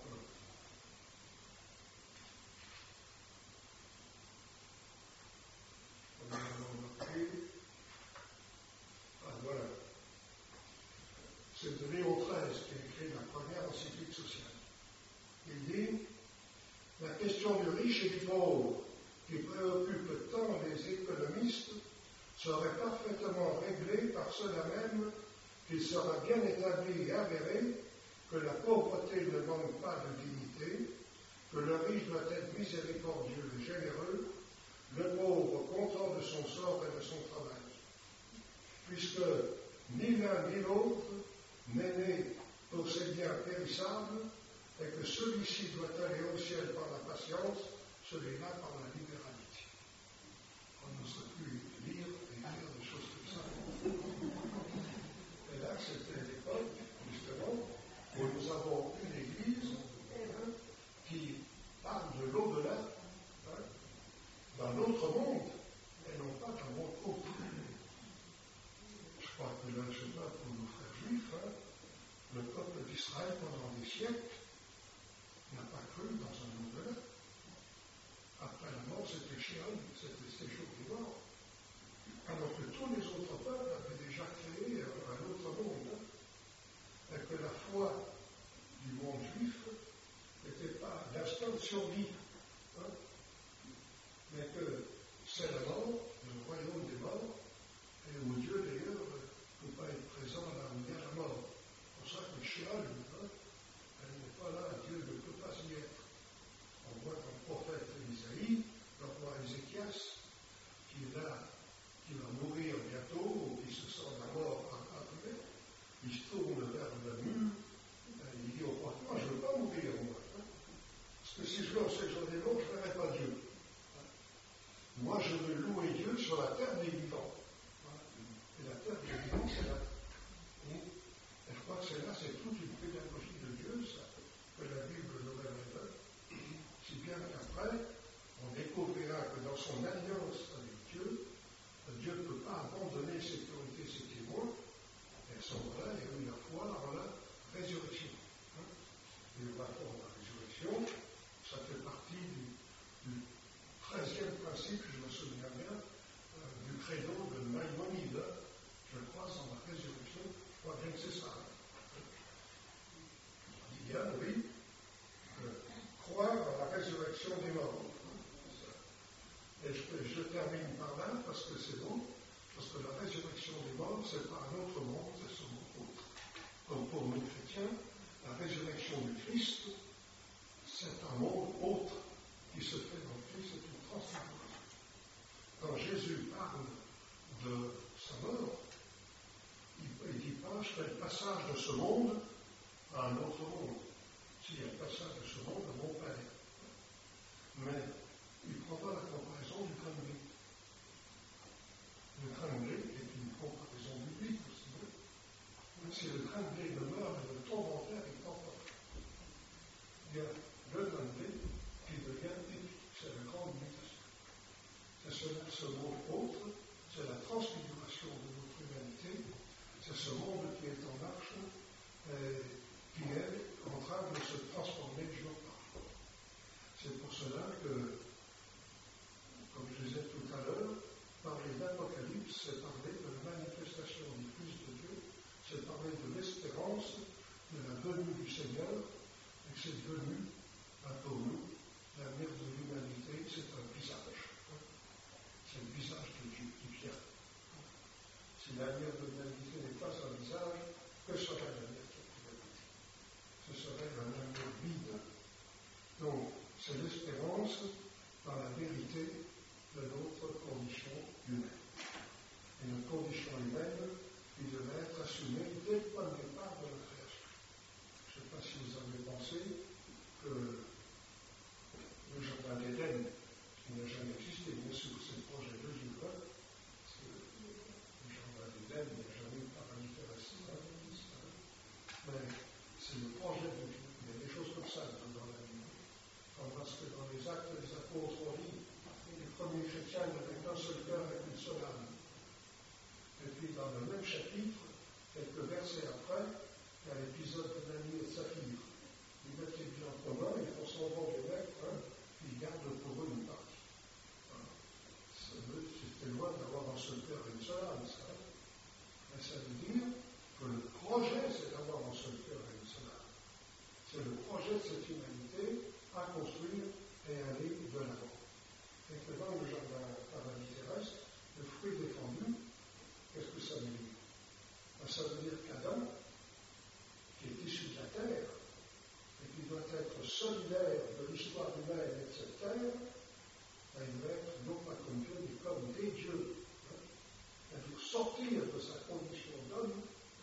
Voilà. C'est de Léon XIII qui a écrit la première encyclique sociale. Il dit « La question du riche et du pauvre qui préoccupe tant les économistes serait parfaitement réglée par cela même qu'il sera bien établi et avéré que la pauvreté ne manque pas de dignité, que le riche doit être miséricordieux et généreux, le pauvre content de son sort et de son travail. Puisque ni l'un ni l'autre n'est né pour ses biens périssables, et que celui-ci doit aller au ciel par la patience, celui-là par la libéralité. On ne sait plus lire et écrire des choses comme ça. Et là, c'était l'époque, justement, où nous avons une église qui parle de l'au-delà, d'un autre monde, et non pas d'un monde autre. Je crois que là, je sais pas, pour nos frères juifs, le peuple d'Israël, pendant des siècles, n'a pas cru dans un au-delà. Après la mort, c'était Sheol, c'était séjour des morts. Alors que tous les autres peuples avaient déjà créé un autre monde. Et que la foi du monde juif n'était pas l'instinct de survie, mais que c'est la mort, le royaume des morts, et où Dieu d'ailleurs ne peut pas être présent là où il y a la mort. C'est pour ça que Sheol, elle n'est pas là, Dieu ne peut pas y être. On voit qu'un prophète Isaïe, le roi Ézéchias, qui va mourir bientôt, ou qui se sent la mort arriver, il se tourne vers le mur, il dit au prophète, moi je ne veux pas mourir, moi. Parce que si je vais au séjour des morts, je ne verrai pas Dieu. Moi je veux louer Dieu sur la terre des vivants. Et la terre des vivants, c'est là. Et je crois que c'est là, c'est toute une pédagogie de Dieu, ça, que la Bible nous révèle. Si bien qu'après, on découvrira que dans son alliance avec Dieu, Dieu ne peut pas abandonner ses autorités, ses témoins, et à ce moment-là, il y a eu la foi en la résurrection. Et le rapport de la résurrection, ça fait partie du 13e principe, je me souviens bien, du credo de Maïmonide. Je crois en la résurrection, je crois bien que c'est ça. On dit bien, oui, croire en la résurrection des morts. Et je termine par là parce que c'est bon, parce que la résurrection des morts, c'est pas un autre monde, c'est ce monde autre. Donc pour nous chrétiens, la résurrection du Christ, c'est un monde autre qui se fait dans le Christ, c'est une transfiguration. Quand Jésus parle de sa mort, il ne dit pas, je fais le passage de ce monde à un autre monde. S'il y a le passage de ce monde à mon Père. Mais il ne prend pas la comparaison du grain de blé. Le grain de blé est une comparaison biblique aussi. Même si le grain de blé ne meurt et ne tombe en terre, il tombe pas. Il y a le grain de blé qui devient épique. C'est la grande mutation. C'est ce monde autre, c'est la transfiguration de notre humanité, c'est ce monde qui est en marche, qui est en train de se transformer jour par jour. C'est pour cela que, comme je disais tout à l'heure, parler d'Apocalypse, c'est parler de la manifestation du Fils de Dieu, c'est parler de l'espérance de la venue du Seigneur, Et c'est devenu, pour nous, l'avenir de l'humanité, c'est un visage. C'est le visage de Dieu qui vient. Si l'avenir de l'humanité n'est pas un visage, que serait l'avenir de l'humanité? Ce serait un avenir vide. Donc, c'est l'espérance dans la vérité de notre condition humaine. Et notre condition humaine, qui devait être assumée dès le point de départ de la création. Je ne sais pas si vous avez pensé que le jardin d'Éden, qui n'a jamais existé, bien sûr, c'est le projet de Dieu, parce que le jardin d'Éden, il n'y a jamais eu de paradis terrestre, mais c'est le projet de Dieu. Il y a des choses comme ça dans la Bible. Parce que dans les Actes des Apôtres, on lit les premiers chrétiens n'avaient qu'un seul cœur et une seule âme. Et puis dans le même chapitre, quelques versets après, il y a l'épisode d'Ananie et de Saphir. Ils mettent les biens en commun, ils font semblant de mettre, puis ils gardent pour eux une partie. Voilà. C'était loin d'avoir un seul cœur et une seule âme, ça. Mais ça veut dire que le projet, c'est d'avoir un seul cœur et une seule âme. C'est le projet de cette humanité à construire et aller de l'avant. Et que dans le jardin paradis terrestre, le fruit défendu, qu'est-ce que ça veut dire? Ça veut dire qu'Adam, qui est issu de la terre, et qui doit être solidaire de l'histoire humaine et de cette terre, il doit être non pas comme Dieu, mais comme des dieux. Il faut sortir de sa condition d'homme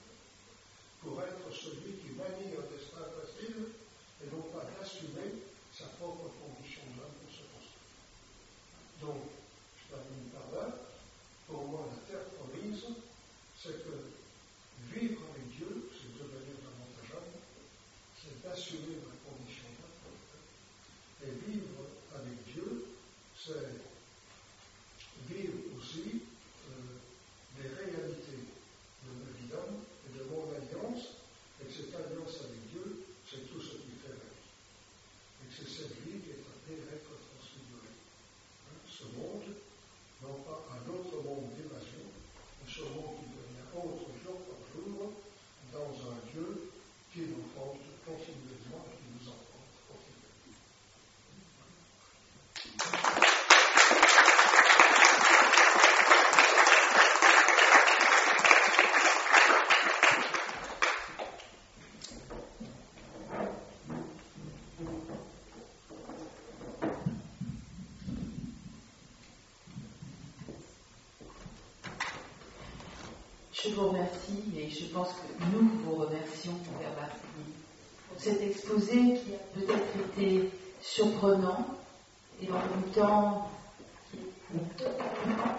pour être celui qui manie un destin facile et non pas d'assumer sa propre condition d'homme pour se construire. Donc, je termine par là. Pour moi, la terre promise, c'est que vivre avec Dieu, c'est devenir davantage homme, c'est d'assumer ma condition d'homme. Et vivre avec Dieu, c'est vivre aussi les réalités de ma vie d'homme et de mon alliance, et que cette alliance avec Dieu, c'est tout ce qui fait la vie. Et que c'est cette vie qui est appelée à être transfigurée. Ce monde, non pas un autre monde d'évasion, mais ce monde qui devient autre jour par jour, dans un Dieu qui nous porte continuellement et qui nous emporte continuellement. Je vous remercie et je pense que nous vous remercions, Père Barthélémy, pour cet exposé qui a peut-être été surprenant et en même temps totalement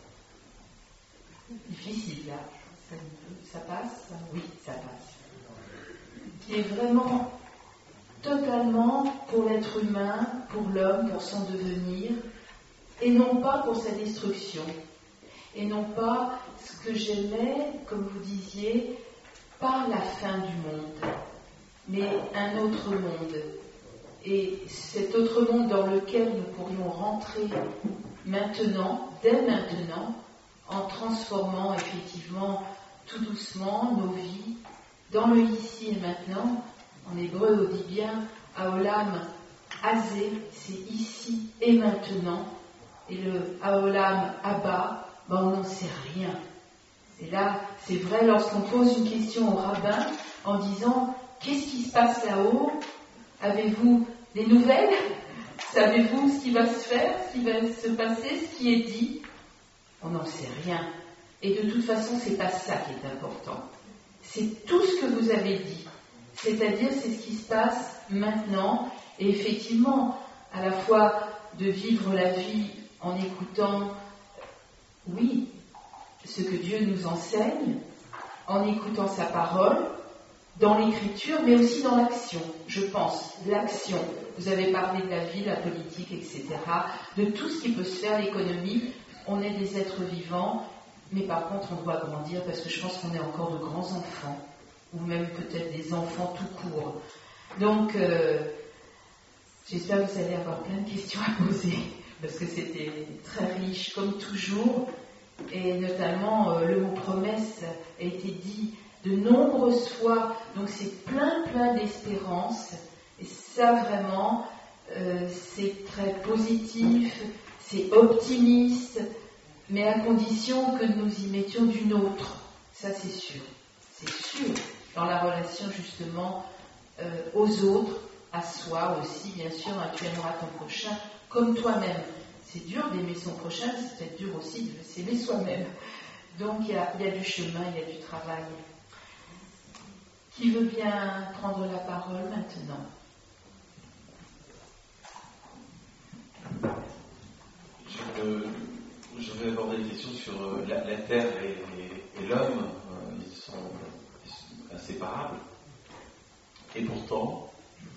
difficile. Là. Ça passe? Oui, ça passe. Qui est vraiment totalement pour l'être humain, pour l'homme, pour son devenir, et non pas pour sa destruction. Et non pas ce que j'aimais, comme vous disiez, pas la fin du monde, mais un autre monde. Et cet autre monde dans lequel nous pourrions rentrer maintenant, dès maintenant, en transformant effectivement tout doucement nos vies dans le ici et maintenant. En hébreu, on dit bien Haolam Hazé, c'est ici et maintenant. Et le Haolam Abba, on n'en sait rien. Et là, c'est vrai, lorsqu'on pose une question au rabbin en disant « Qu'est-ce qui se passe là-haut? Avez-vous des nouvelles? Savez-vous ce qui va se faire, ce qui va se passer, ce qui est dit ?» On n'en sait rien. Et de toute façon, c'est pas ça qui est important. C'est tout ce que vous avez dit. C'est-à-dire, c'est ce qui se passe maintenant. Et effectivement, à la fois de vivre la vie en écoutant, oui, ce que Dieu nous enseigne, en écoutant sa parole, dans l'écriture, mais aussi dans l'action, je pense, l'action. Vous avez parlé de la vie, la politique, etc., de tout ce qui peut se faire, l'économie. On est des êtres vivants, mais par contre, on doit grandir, parce que je pense qu'on est encore de grands enfants, ou même peut-être des enfants tout court. Donc, j'espère que vous allez avoir plein de questions à poser, parce que c'était très riche, comme toujours. Et notamment, le mot promesse a été dit de nombreuses fois, donc c'est plein d'espérance, ça vraiment, c'est très positif, c'est optimiste, mais à condition que nous y mettions du nôtre. Ça, c'est sûr. C'est sûr. Dans la relation, justement, aux autres, à soi aussi, bien sûr, hein, tu aimeras ton prochain comme toi-même. C'est dur d'aimer son prochain, c'est peut-être dur aussi de s'aimer soi-même. Donc, il y a du chemin, il y a du travail. Qui veut bien prendre la parole maintenant ? Je vais aborder une question sur la terre et l'homme. Ils sont inséparables. Et pourtant,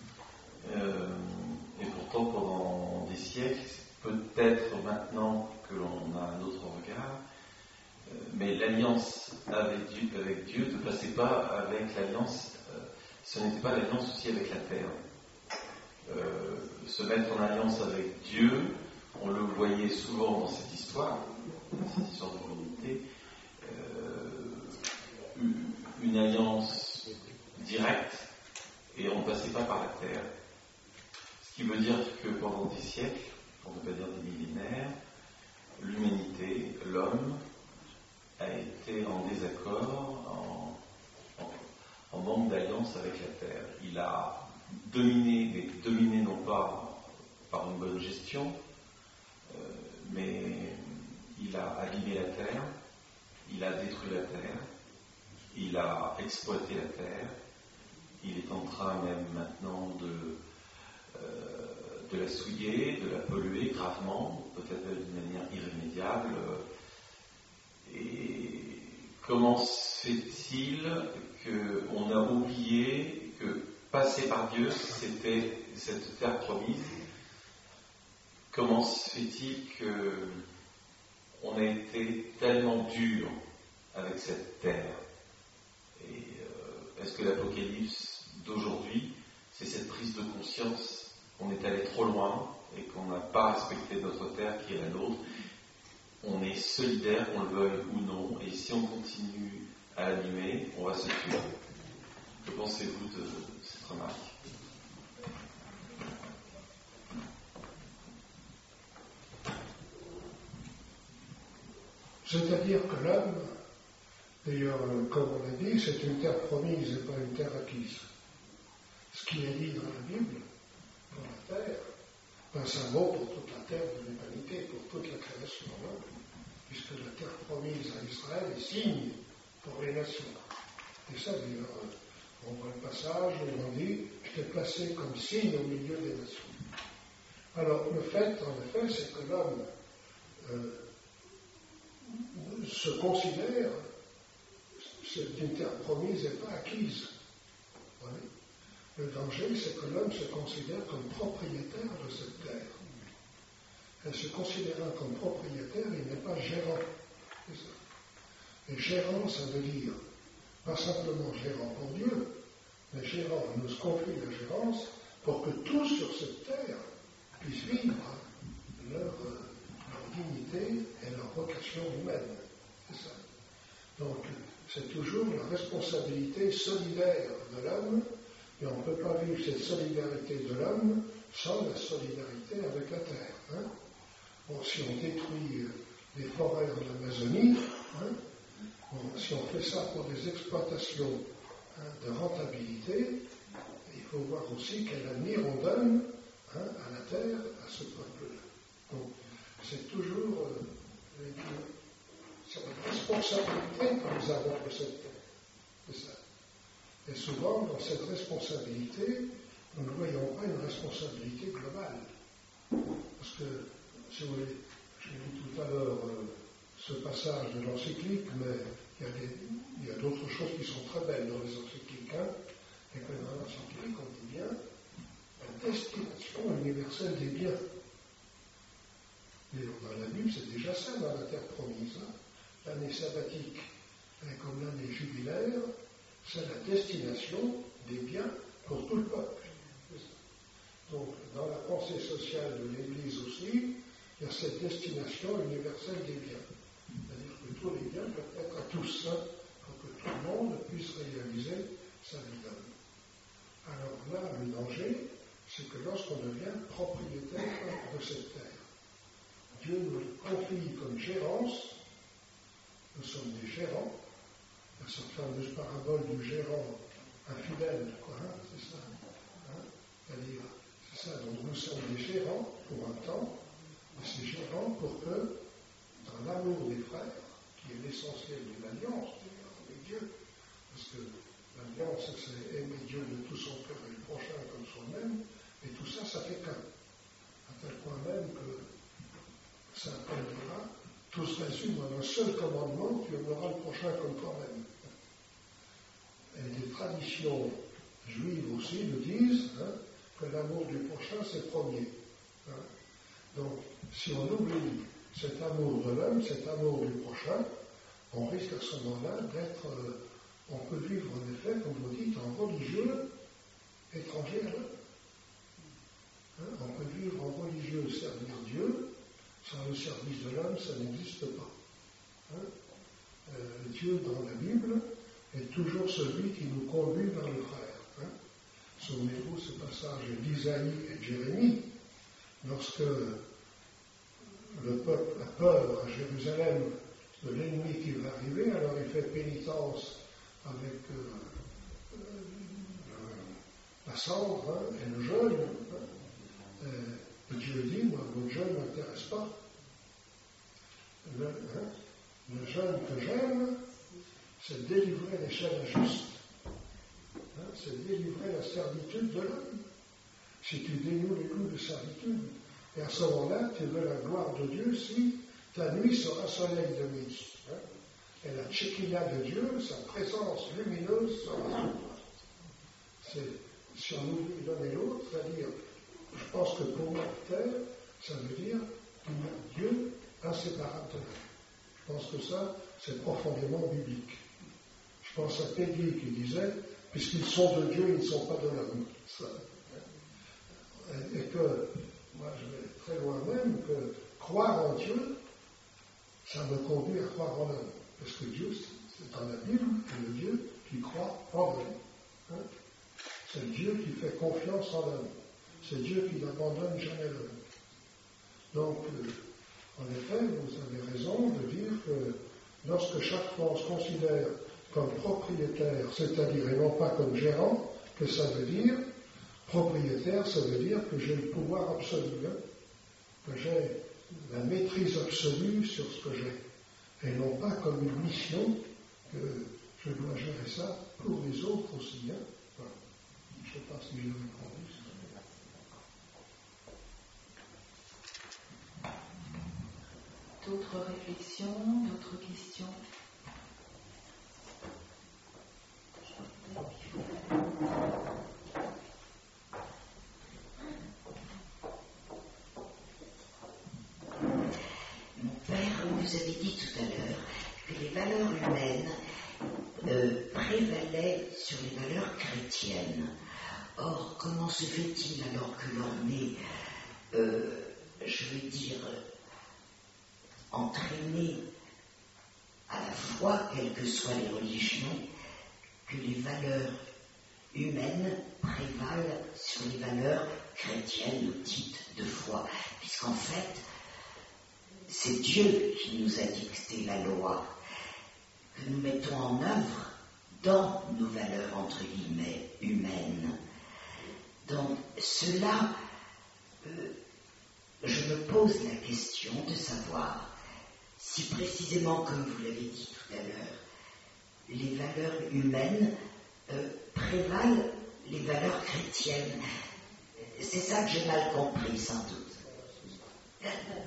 pendant des siècles, peut-être maintenant que l'on a un autre regard, mais l'alliance avec Dieu ne passait pas avec l'alliance, ce n'était pas l'alliance aussi avec la terre. Se mettre en alliance avec Dieu, on le voyait souvent dans cette histoire de l'humanité, une alliance directe, et on ne passait pas par la terre. Ce qui veut dire que pendant des siècles, pour ne pas dire des millénaires, l'humanité, l'homme, a été en désaccord, en manque d'alliance avec la terre. Il a dominé non pas par une bonne gestion, mais il a abîmé la terre, il a détruit la terre, il a exploité la terre, il est en train même maintenant de la souiller, de la polluer gravement, peut-être d'une manière irrémédiable. Et comment se fait-il qu'on a oublié que passer par Dieu, c'était cette terre promise? Comment se fait-il qu'on a été tellement dur avec cette terre? Et est-ce que l'Apocalypse d'aujourd'hui, c'est cette prise de conscience qu'on est allé trop loin et qu'on n'a pas respecté notre terre qui est la nôtre? On est solidaire, qu'on le veuille ou non, et si on continue à l'abîmer, on va se tuer. Que pensez-vous de cette remarque? C'est-à-dire que l'homme, d'ailleurs, comme on l'a dit, c'est une terre promise et pas une terre acquise. Ce qui est dit dans la Bible, pour la terre, ça vaut pour toute la terre de l'humanité, pour toute la création, puisque la terre promise à Israël est signe pour les nations. Et ça, d'ailleurs, on voit le passage où on dit « Je t'ai placé comme signe au milieu des nations ». Alors, le fait, en effet, c'est que l'homme se considère, c'est une terre promise et pas acquise. Voyez. Le danger, c'est que l'homme se considère comme propriétaire de cette terre. Et se considérant comme propriétaire, il n'est pas gérant. C'est ça. Et gérant, ça veut dire pas simplement gérant pour Dieu, mais gérant, il nous confie la gérance pour que tous sur cette terre puissent vivre leur dignité et leur vocation humaine. C'est ça. Donc, c'est toujours la responsabilité solidaire de l'homme, et on ne peut pas vivre cette solidarité de l'homme sans la solidarité avec la terre. Hein. Bon, si on détruit les forêts en Amazonie, si on fait ça pour des exploitations de rentabilité, il faut voir aussi quel avenir on donne à la terre, à ce peuple-là. Donc, c'est toujours c'est la responsabilité que nous avons de cette terre. C'est ça. Et souvent, dans cette responsabilité, nous ne voyons pas une responsabilité globale. Parce que, si vous voulez, j'ai lu tout à l'heure ce passage de l'encyclique, mais il y a d'autres choses qui sont très belles dans les encycliques. Et que dans l'encyclique, on dit bien la destination universelle des biens. Et dans la Bible, c'est déjà ça dans la terre promise. L'année sabbatique, comme l'année jubilaire, c'est la destination des biens pour tout le peuple. Donc, dans la pensée sociale de l'Église aussi, il y a cette destination universelle des biens. C'est-à-dire que tous les biens peuvent être à tous, pour que tout le monde puisse réaliser sa vie d'homme. Alors là, le danger, c'est que lorsqu'on devient propriétaire de cette terre, Dieu nous confie comme gérance, nous sommes des gérants, il y a cette fameuse parabole du gérant infidèle, quoi, hein, c'est ça, hein, c'est-à-dire, c'est ça, donc nous sommes des gérants pour un temps, mais ces gérants pour que, dans l'amour des frères, qui est l'essentiel de l'alliance avec Dieu, parce que l'alliance, c'est aimer Dieu de tout son cœur et le prochain comme soi-même, et tout ça, ça fait qu'un. À tel point même que Saint Paul dira, tout se résume en un seul commandement, tu aimeras le prochain comme toi-même. Et les traditions juives aussi nous disent que l'amour du prochain, c'est premier. Donc, si on oublie cet amour de l'homme, cet amour du prochain, on risque à ce moment-là d'être, on peut vivre en effet, comme vous dites, en religieux étranger à l'homme. On peut vivre en religieux servir Dieu, sans le service de l'homme, ça n'existe pas. Dieu dans la Bible est toujours celui qui nous conduit vers le frère. Souvenez-vous ce passage d'Isaïe et de Jérémie, lorsque le peuple a peur à Jérusalem de l'ennemi qui va arriver, alors il fait pénitence avec la cendre et le jeûne. Dieu dit, moi, votre jeûne ne m'intéresse pas. Le jeûne que j'aime, c'est délivrer les chaînes injustes. C'est délivrer la servitude de l'homme. Si tu dénoues les coups de servitude, et à ce moment-là, tu veux la gloire de Dieu si ta nuit sera soleil de midi. Et la Shekinah de Dieu, sa présence lumineuse sera sur toi. Si on oublie l'un et l'autre, c'est-à-dire, je pense que pour moi, terre, ça veut dire Dieu inséparable de l'homme. Je pense que ça, c'est profondément biblique. Je pense à Peggy qui disait, puisqu'ils sont de Dieu, ils ne sont pas de l'homme. Et que, moi je vais très loin même, que croire en Dieu, ça me conduit à croire en l'homme. Parce que Dieu, c'est dans la Bible, c'est le Dieu qui croit en l'homme. C'est le Dieu qui fait confiance en l'homme. C'est Dieu qui n'abandonne jamais l'homme. Donc, en effet, vous avez raison de dire que lorsque chaque fois on se considère comme propriétaire, c'est-à-dire et non pas comme gérant, que ça veut dire, propriétaire, ça veut dire que j'ai le pouvoir absolu, que j'ai la maîtrise absolue sur ce que j'ai, et non pas comme une mission que je dois gérer ça pour les autres aussi. Voilà. Je ne sais pas si j'ai répondu. D'autres réflexions, d'autres questions? Mon père, vous avez dit tout à l'heure que les valeurs humaines prévalaient sur les valeurs chrétiennes. Or, comment se fait-il alors que l'on est, je veux dire, entraîné à la fois, quelles que soient les religions, que les valeurs humaines prévalent sur les valeurs chrétiennes ou dites de foi, puisqu'en fait, c'est Dieu qui nous a dicté la loi, que nous mettons en œuvre dans nos valeurs, entre guillemets, humaines. Donc, cela, je me pose la question de savoir si précisément, comme vous l'avez dit tout à l'heure, les valeurs humaines prévalent les valeurs chrétiennes. C'est ça que j'ai mal compris, sans doute.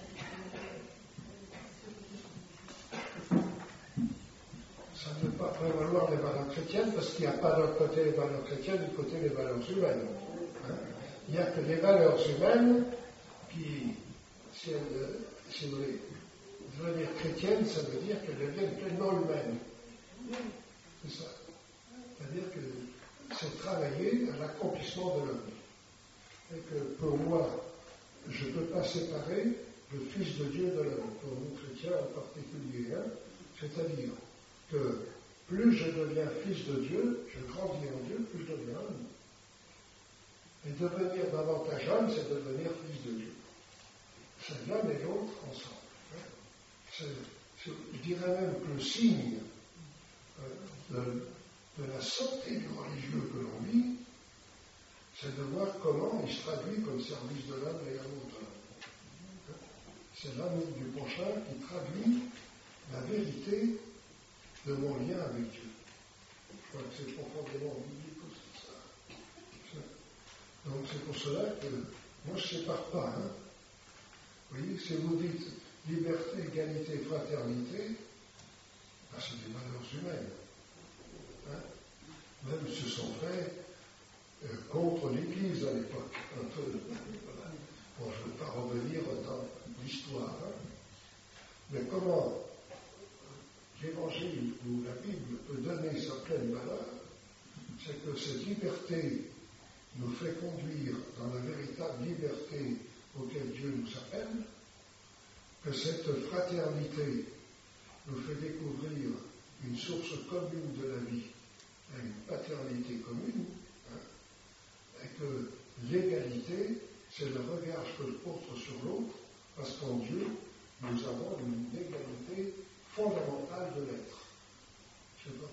Ça ne peut pas prévaloir les valeurs chrétiennes parce qu'il n'y a pas d'un côté les valeurs chrétiennes, du côté les valeurs humaines. Il n'y a que les valeurs humaines qui, si vous voulez, devenir chrétienne, ça veut dire qu'elles deviennent pleinement humaines. C'est ça. C'est-à-dire que c'est travailler à l'accomplissement de l'homme. Et que pour moi, je ne peux pas séparer le Fils de Dieu de l'homme, pour nous chrétiens en particulier. C'est-à-dire que plus je deviens fils de Dieu, je grandis en Dieu, plus je deviens homme. Et devenir davantage homme, c'est devenir fils de Dieu. C'est l'un et l'autre ensemble. Je dirais même que le signe de la santé du religieux que l'on vit, c'est de voir comment il se traduit comme service de l'homme et l'amour de l'homme. C'est l'amour du prochain qui traduit la vérité de mon lien avec Dieu. Je crois que c'est profondément biblique aussi ça. Donc c'est pour cela que moi je ne sépare pas. Vous voyez, si vous dites liberté, égalité, fraternité, ben c'est des valeurs humaines. Même se sont faits contre l'Église à l'époque. Voilà. Bon, je ne veux pas revenir dans l'histoire. Mais comment l'Évangile ou la Bible peut donner sa pleine valeur, c'est que cette liberté nous fait conduire dans la véritable liberté auquel Dieu nous appelle, que cette fraternité nous fait découvrir une source commune de la vie, une paternité commune, et que l'égalité, c'est le regard que je porte sur l'autre, parce qu'en Dieu, nous avons une égalité fondamentale de l'être. Je sais pas.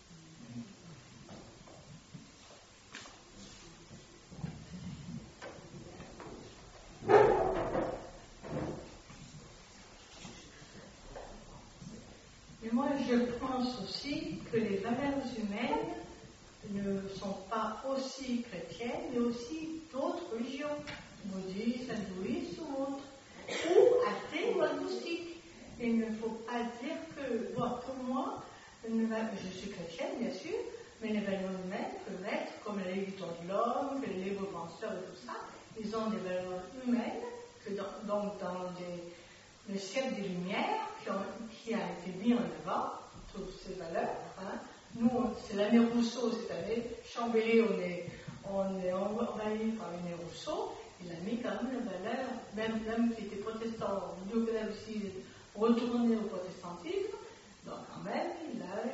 Mais moi, je pense aussi que les valeurs humaines ne sont pas aussi chrétiennes, mais aussi d'autres religions, bouddhistes, hindouistes ou autres, ou athées ou agnostiques. Il ne faut pas dire que, bon, pour moi, je suis chrétienne, bien sûr, mais les valeurs humaines peuvent être comme la Léviton de l'homme, que les livres penseurs et tout ça. Ils ont des valeurs humaines que dans le siècle des Lumières, qui a été mis en avant, toutes ces valeurs. Nous, c'est l'année Rousseau cette année. Chambéry, on est envahi par l'année Rousseau. Il a mis quand même la valeur, même qui était protestant, il voulait aussi retourner au protestantisme. Donc quand même, il a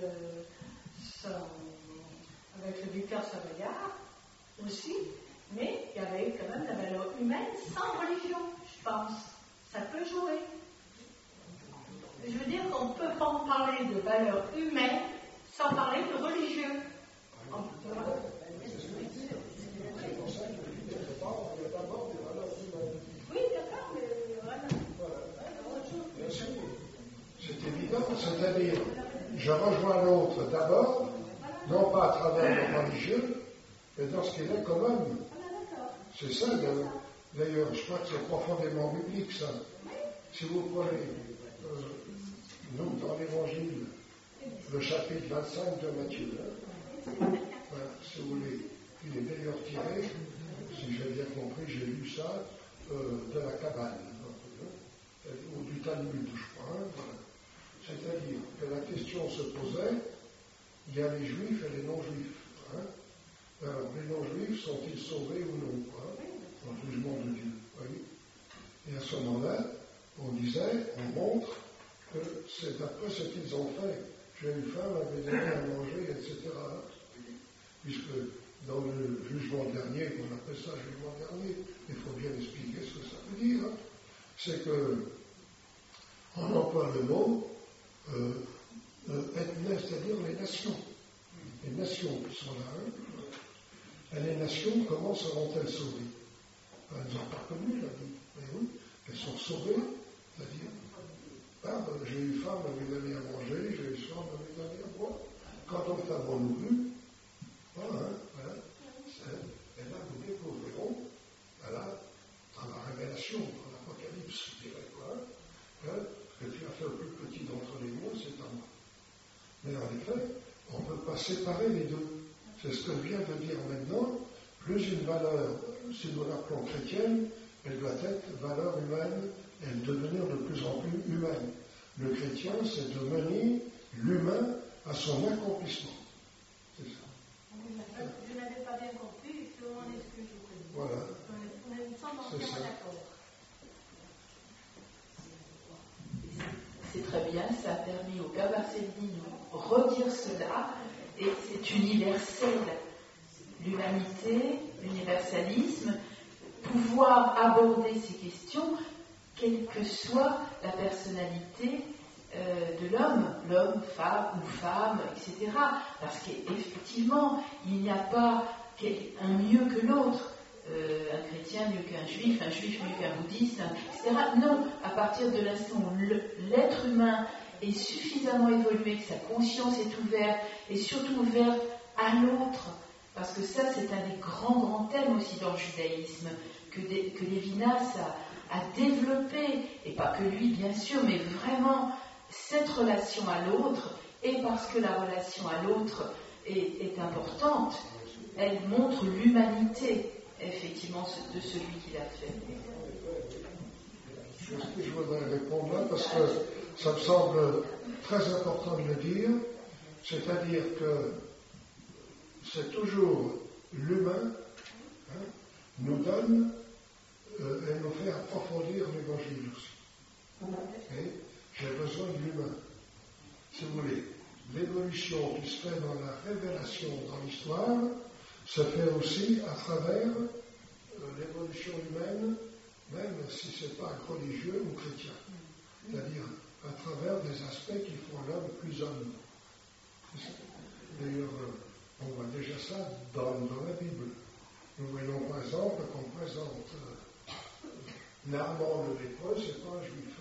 avec le vicaire Savoyard aussi, mais il y avait quand même la valeur humaine sans religion, je pense. Ça peut jouer. Je veux dire qu'on peut pas parler de valeurs humaines sans parler de religieux. Oui, d'accord, mais voilà. C'est évident, c'est-à-dire, je rejoins l'autre d'abord, non pas à travers le religieux, mais dans ce qu'il est comme homme. C'est ça, d'ailleurs, je crois que c'est profondément biblique, ça. Si vous prenez, nous, dans l'Évangile, le chapitre 25 de Matthieu, voilà, si vous voulez, il est d'ailleurs tiré, si j'ai bien compris, j'ai lu ça, de la Kabbale, ou du Talmud, je crois. Voilà. C'est-à-dire que la question se posait, il y a les juifs et les non-juifs. Alors, les non-juifs sont-ils sauvés ou non, dans le jugement de Dieu, voyez. Et à ce moment-là, on disait, on montre que c'est d'après ce qu'ils ont fait. J'ai une femme, avait donné à manger, etc. Puisque dans le jugement dernier, on appelle ça jugement dernier, il faut bien expliquer ce que ça veut dire. C'est que, on emploie le mot ethnie, c'est-à-dire les nations. Les nations qui sont là. Et les nations, comment seront-elles sauvées? Elles n'ont pas connu la vie. Mais oui, elles sont sauvées, c'est-à-dire, j'ai eu faim, on m'avait donné à manger, j'ai eu soif, on m'avait donné à boire. Quand on t'avons-nous vu, voilà. Et là, vous découvrirons, voilà, dans la révélation, dans l'Apocalypse, je dirais quoi, que tu as fait au plus petit d'entre les miens, c'est à moi. Mais en effet, on ne peut pas séparer les deux. C'est ce que je viens de dire maintenant. Plus une valeur, si nous l'appelons chrétienne, elle doit être valeur humaine, elle devenir de plus en plus humaine. Le chrétien, c'est de mener l'humain à son accomplissement. C'est ça. Je n'avais pas bien compris, je demande ce que je connais. Voilà. On est entièrement d'accord. C'est très bien, ça a permis au Gabarcelli de redire cela, et c'est universel. L'humanité, l'universalité. l'universalisme, pouvoir aborder ces questions, quelle que soit la personnalité de l'homme, femme, etc. Parce qu'effectivement, il n'y a pas un mieux que l'autre, un chrétien mieux qu'un juif mieux qu'un bouddhiste, etc. Non, à partir de l'instant où l'être humain est suffisamment évolué, que sa conscience est ouverte, et surtout ouverte à l'autre, parce que ça c'est un des grands thèmes aussi dans le judaïsme, que Lévinas a développé, et pas que lui bien sûr, mais vraiment cette relation à l'autre, et parce que la relation à l'autre est importante, elle montre l'humanité, effectivement, de celui qui l'a fait. Je voudrais répondre là, parce que ça me semble très important de le dire, c'est-à-dire que c'est toujours l'humain nous donne et nous fait approfondir l'évangile aussi. Et j'ai besoin de l'humain. Si vous voulez, l'évolution qui se fait dans la révélation dans l'histoire se fait aussi à travers l'évolution humaine, même si ce n'est pas religieux ou chrétien. C'est-à-dire à travers des aspects qui font l'homme plus homme. D'ailleurs, on voit déjà ça dans la Bible. Nous voyons par exemple qu'on présente Naaman le lépreux, c'est pas un juif.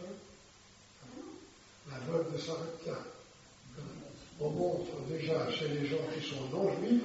La veuve de Sarepta. On montre déjà chez les gens qui sont non-juifs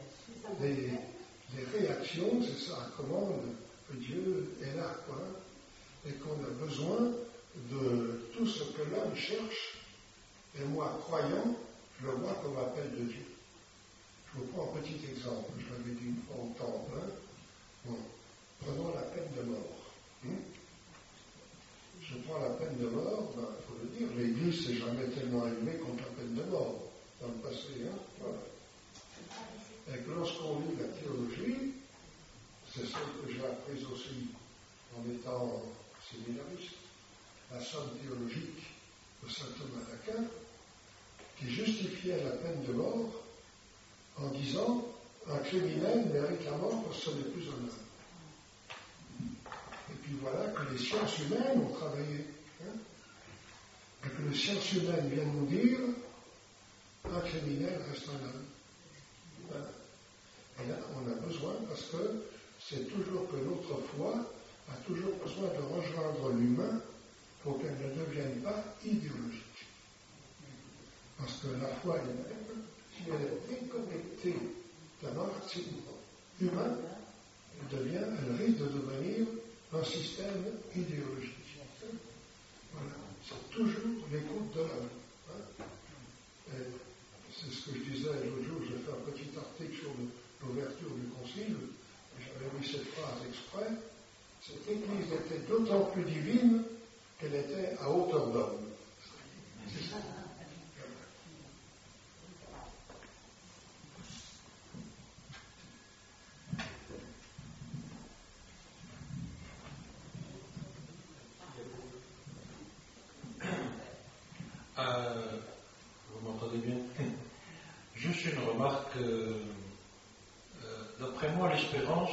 des réactions, c'est ça, comment Dieu est là, quoi, et qu'on a besoin de tout ce que l'homme cherche, et moi, croyant, je le vois comme appel de Dieu. Je vous prends un petit exemple, je l'avais dit une fois au temple. Bon, prenons la peine de mort. Je prends la peine de mort, il faut le dire, l'Église s'est jamais tellement élevée contre la peine de mort, dans le passé, voilà. Et que lorsqu'on lit la théologie, c'est celle que j'ai apprise aussi en étant séminariste, la somme théologique de saint Thomas d'Aquin, qui justifiait la peine de mort en disant un criminel mérite la mort parce que ce n'est plus un homme. Et puis voilà que les sciences humaines ont travaillé. Et que les sciences humaines viennent nous dire un criminel reste un homme. Voilà. Et là, on a besoin, parce que c'est toujours que notre foi a toujours besoin de rejoindre l'humain pour qu'elle ne devienne pas idéologique. Parce que la foi elle-même, si elle est déconnectée d'un marxisme humain, elle risque de devenir un système idéologique. Voilà. C'est toujours l'écoute de l'homme. C'est ce que je disais l'autre jour, j'ai fait un petit article sur l'ouverture du concile, j'avais mis cette phrase exprès. Cette Église était d'autant plus divine qu'elle était à hauteur d'homme. C'est ça. Vous m'entendez bien? Juste une remarque. D'après moi, l'espérance,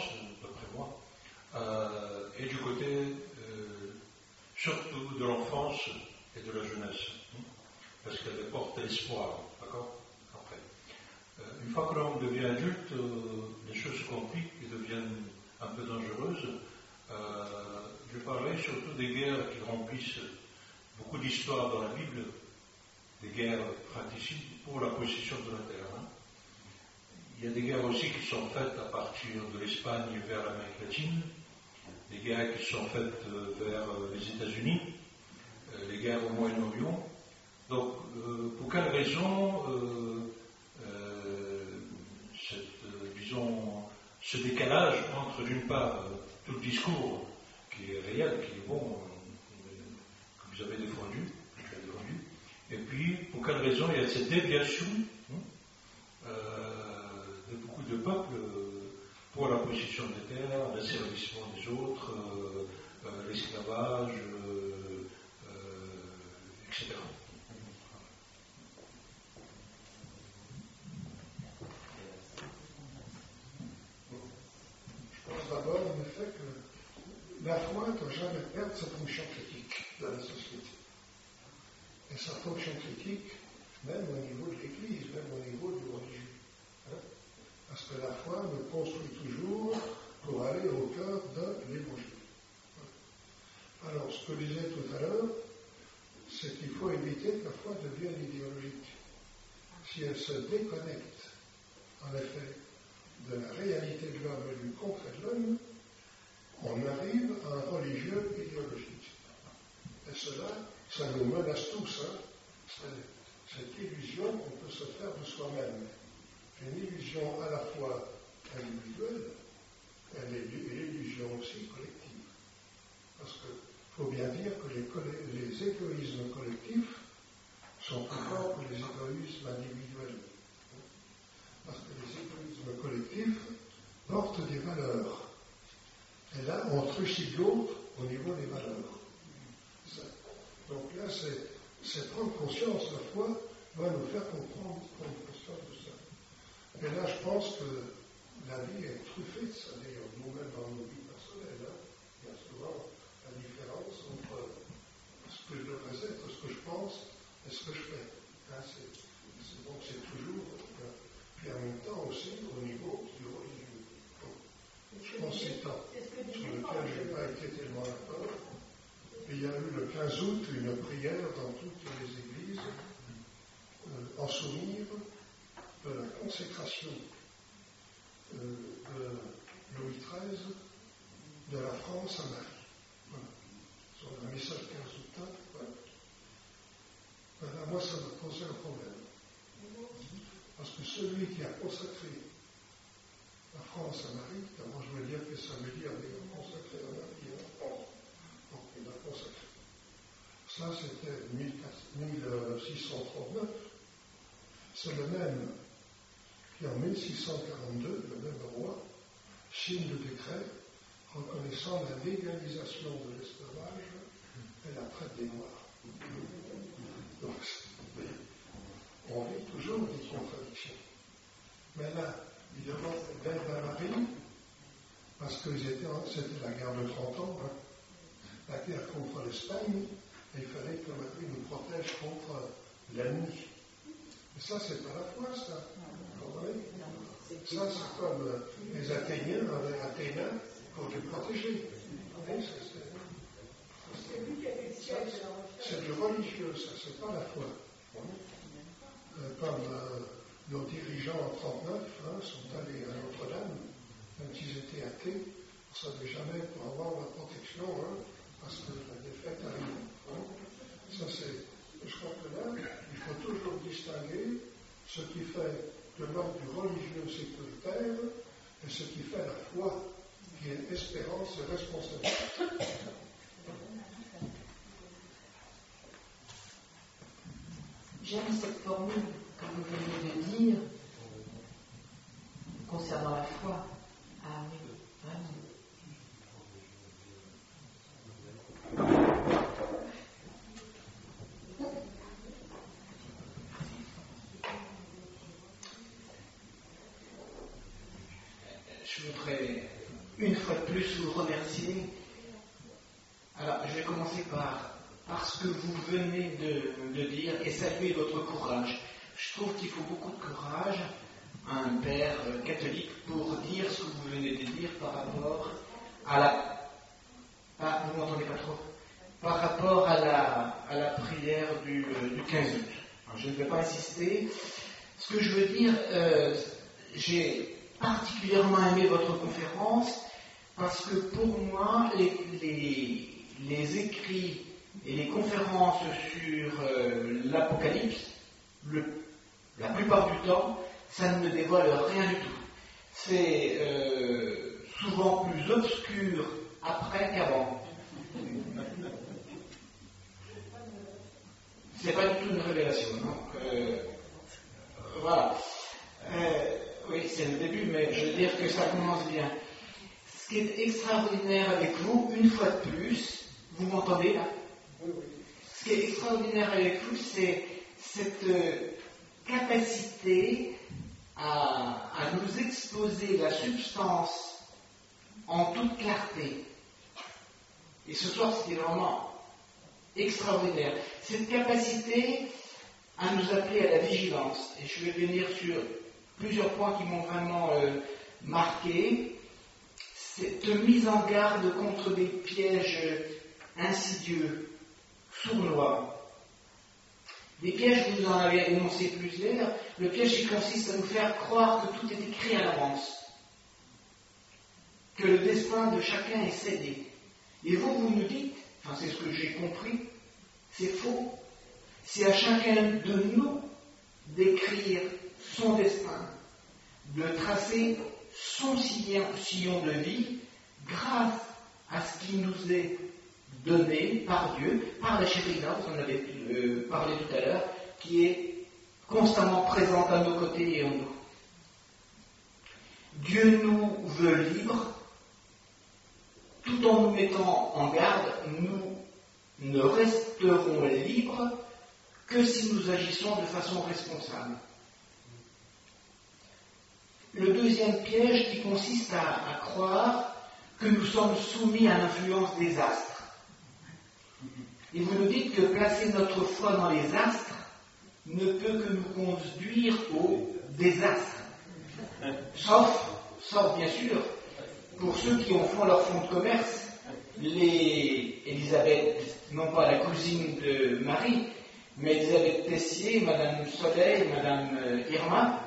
est du côté surtout de l'enfance et de la jeunesse, parce qu'elle porte l'espoir, d'accord? Après, une fois que l'homme devient adulte, les choses se compliquent et deviennent un peu dangereuses. Je parlais surtout des guerres qui remplissent beaucoup d'histoires dans la Bible, des guerres fratricides pour la possession de la terre. Il y a des guerres aussi qui sont faites à partir de l'Espagne vers l'Amérique latine, des guerres qui sont faites vers les États-Unis, les guerres au Moyen-Orient. Donc, pour quelle raison ce décalage entre, d'une part, tout le discours qui est réel, qui est bon, que vous avez défendu, et puis, pour quelle raison il y a cette déviation de beaucoup de peuples pour la possession des terres, l'asservissement des autres, l'esclavage, etc. Je d'abord le fait que la foi ne doit jamais perdre sa fonction critique dans la société. Et sa fonction critique, même au niveau de l'Église, même au niveau du religieux. Hein? Parce que la foi me construit toujours pour aller au cœur de l'Évangile. Alors, ce que je disais tout à l'heure, c'est qu'il faut éviter que la foi devienne idéologique. Si elle se déconnecte, en effet, de la réalité de l'homme et du concret de l'homme, on arrive à un religieux idéologique. Et cela, ça nous menace tous. Hein? C'est cette illusion qu'on peut se faire de soi-même. Une illusion à la fois individuelle, et l'illusion aussi collective. Parce qu'il faut bien dire que les égoïsmes collectifs sont plus forts que les égoïsmes individuels. Parce que les égoïsmes collectifs portent des valeurs. Et là, on trucide l'autre au niveau des valeurs. Donc là, c'est prendre conscience. La foi doit nous faire prendre conscience de ça. Et là, je pense que la vie est truffée de ça. D'ailleurs, nous-mêmes dans nos vies personnelles, hein, il y a souvent la différence entre ce que je devrais être, ce que je pense et ce que je fais. Hein, donc c'est toujours, puis en même temps aussi au niveau du religieux. Je pense que c'est temps sur lequel je n'ai pas été tellement d'accord. Et il y a eu le 15 août une prière dans toutes les églises en souvenir de la consécration de Louis XIII de la France à Marie. Voilà. Sur la messe le 15 août. Voilà, moi ça m'a posé un problème. Parce que celui qui a consacré la France à Marie, d'abord je veux dire que ça veut dire consacré à Marie en France. Donc il a consacré. Ça c'était 1639. C'est le même qui en 1642, le même roi, signe le décret reconnaissant la légalisation de l'esclavage et la traite des Noirs. Donc, on vit toujours des contradictions. Mais là, il demande d'aide à Marie, parce que c'était la guerre de 30 ans, hein, la guerre contre l'Espagne, et il fallait que Marie nous protège contre l'ennemi. Et ça, c'est pas la foi, ça. Vous voyez ? Ça, c'est comme les Athéniens avaient Athéna pour les protéger. C'est du religieux, ça, c'est pas la foi. Comme nos dirigeants en 1939 sont allés à Notre-Dame, même s'ils étaient athées, on ne savait jamais pour avoir la protection, parce que la défaite arrive. Ça, je crois que là, il faut toujours distinguer ce qui fait de l'ordre du religieux sécuritaire et ce qui fait la foi, qui est espérance et responsabilité. J'aime cette formule que vous venez de dire concernant la foi. Ah oui, vraiment. Je voudrais une fois de plus vous remercier. Alors, je vais commencer par ce que vous venez de dire et saluer votre courage. Je trouve qu'il faut beaucoup de courage à un père catholique pour dire ce que vous venez de dire par rapport à la... vous m'entendez pas trop ? Par rapport à la prière du 15 août. Alors, je ne vais pas insister. Ce que je veux dire, j'ai particulièrement aimé votre conférence parce que pour moi, les écrits et les conférences sur l'Apocalypse, la plupart du temps, ça ne me dévoile rien du tout. C'est souvent plus obscur après qu'avant. C'est pas du tout une révélation, non ? Voilà. Oui, c'est le début, mais je veux dire que ça commence bien. Ce qui est extraordinaire avec vous, une fois de plus, vous m'entendez là ? Ce qui est extraordinaire avec vous, c'est cette capacité à nous exposer la substance en toute clarté. Et ce soir, c'était vraiment extraordinaire. Cette capacité à nous appeler à la vigilance. Et je vais venir sur plusieurs points qui m'ont vraiment marqué. Cette mise en garde contre des pièges insidieux, sournois. Des pièges, vous en avez énoncé plusieurs. Le piège qui consiste à nous faire croire que tout est écrit à l'avance, que le destin de chacun est scellé. Et vous nous dites, enfin c'est ce que j'ai compris, c'est faux. C'est à chacun de nous d'écrire son destin, de tracer son sillon de vie grâce à ce qui nous est donné par Dieu, par la Shekhinah, vous en avez parlé tout à l'heure, qui est constamment présente à nos côtés et en nous. Dieu nous veut libres, tout en nous mettant en garde, nous ne resterons libres que si nous agissons de façon responsable. Le deuxième piège qui consiste à croire que nous sommes soumis à l'influence des astres. Et vous nous dites que placer notre foi dans les astres ne peut que nous conduire au désastre. Sauf bien sûr, pour ceux qui en font leur fonds de commerce, les Élisabeth, non pas la cousine de Marie, mais Élisabeth Tessier, Madame Soleil, Madame Irma.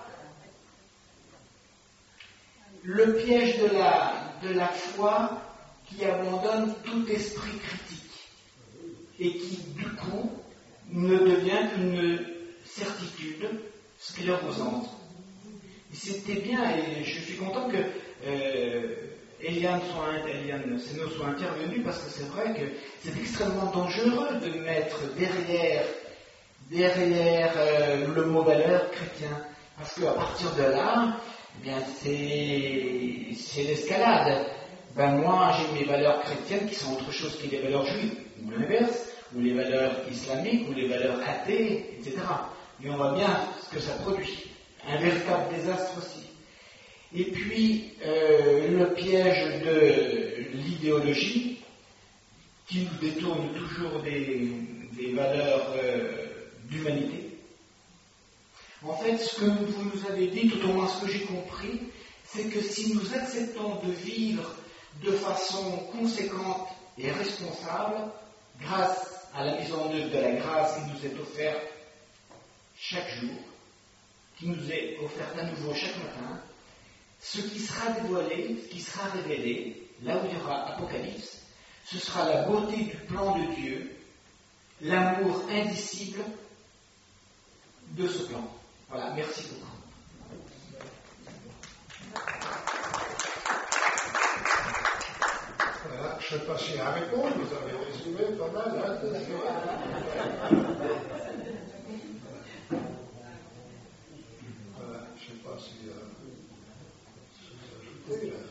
Le piège de la foi qui abandonne tout esprit critique et qui, du coup, ne devient qu'une certitude sclérosante. Et c'était bien, et je suis content que Eliane Seno soit intervenue, parce que c'est vrai que c'est extrêmement dangereux de mettre derrière le mot valeur chrétien, parce qu'à partir de là, eh bien c'est l'escalade. Ben moi j'ai mes valeurs chrétiennes qui sont autre chose que les valeurs juives, ou l'inverse, ou les valeurs islamiques, ou les valeurs athées, etc. Et on voit bien ce que ça produit. Un véritable désastre aussi. Et puis le piège de l'idéologie qui nous détourne toujours des valeurs d'humanité. En fait, ce que vous nous avez dit, tout au moins ce que j'ai compris, c'est que si nous acceptons de vivre de façon conséquente et responsable, grâce à la mise en œuvre de la grâce qui nous est offerte chaque jour, qui nous est offerte à nouveau chaque matin, ce qui sera dévoilé, ce qui sera révélé, là où il y aura Apocalypse, ce sera la beauté du plan de Dieu, l'amour indicible de ce plan. Voilà, merci beaucoup. Voilà, je ne sais pas si à répondre, vous avez résumé pas mal. Voilà, je ne sais pas si ajouter là.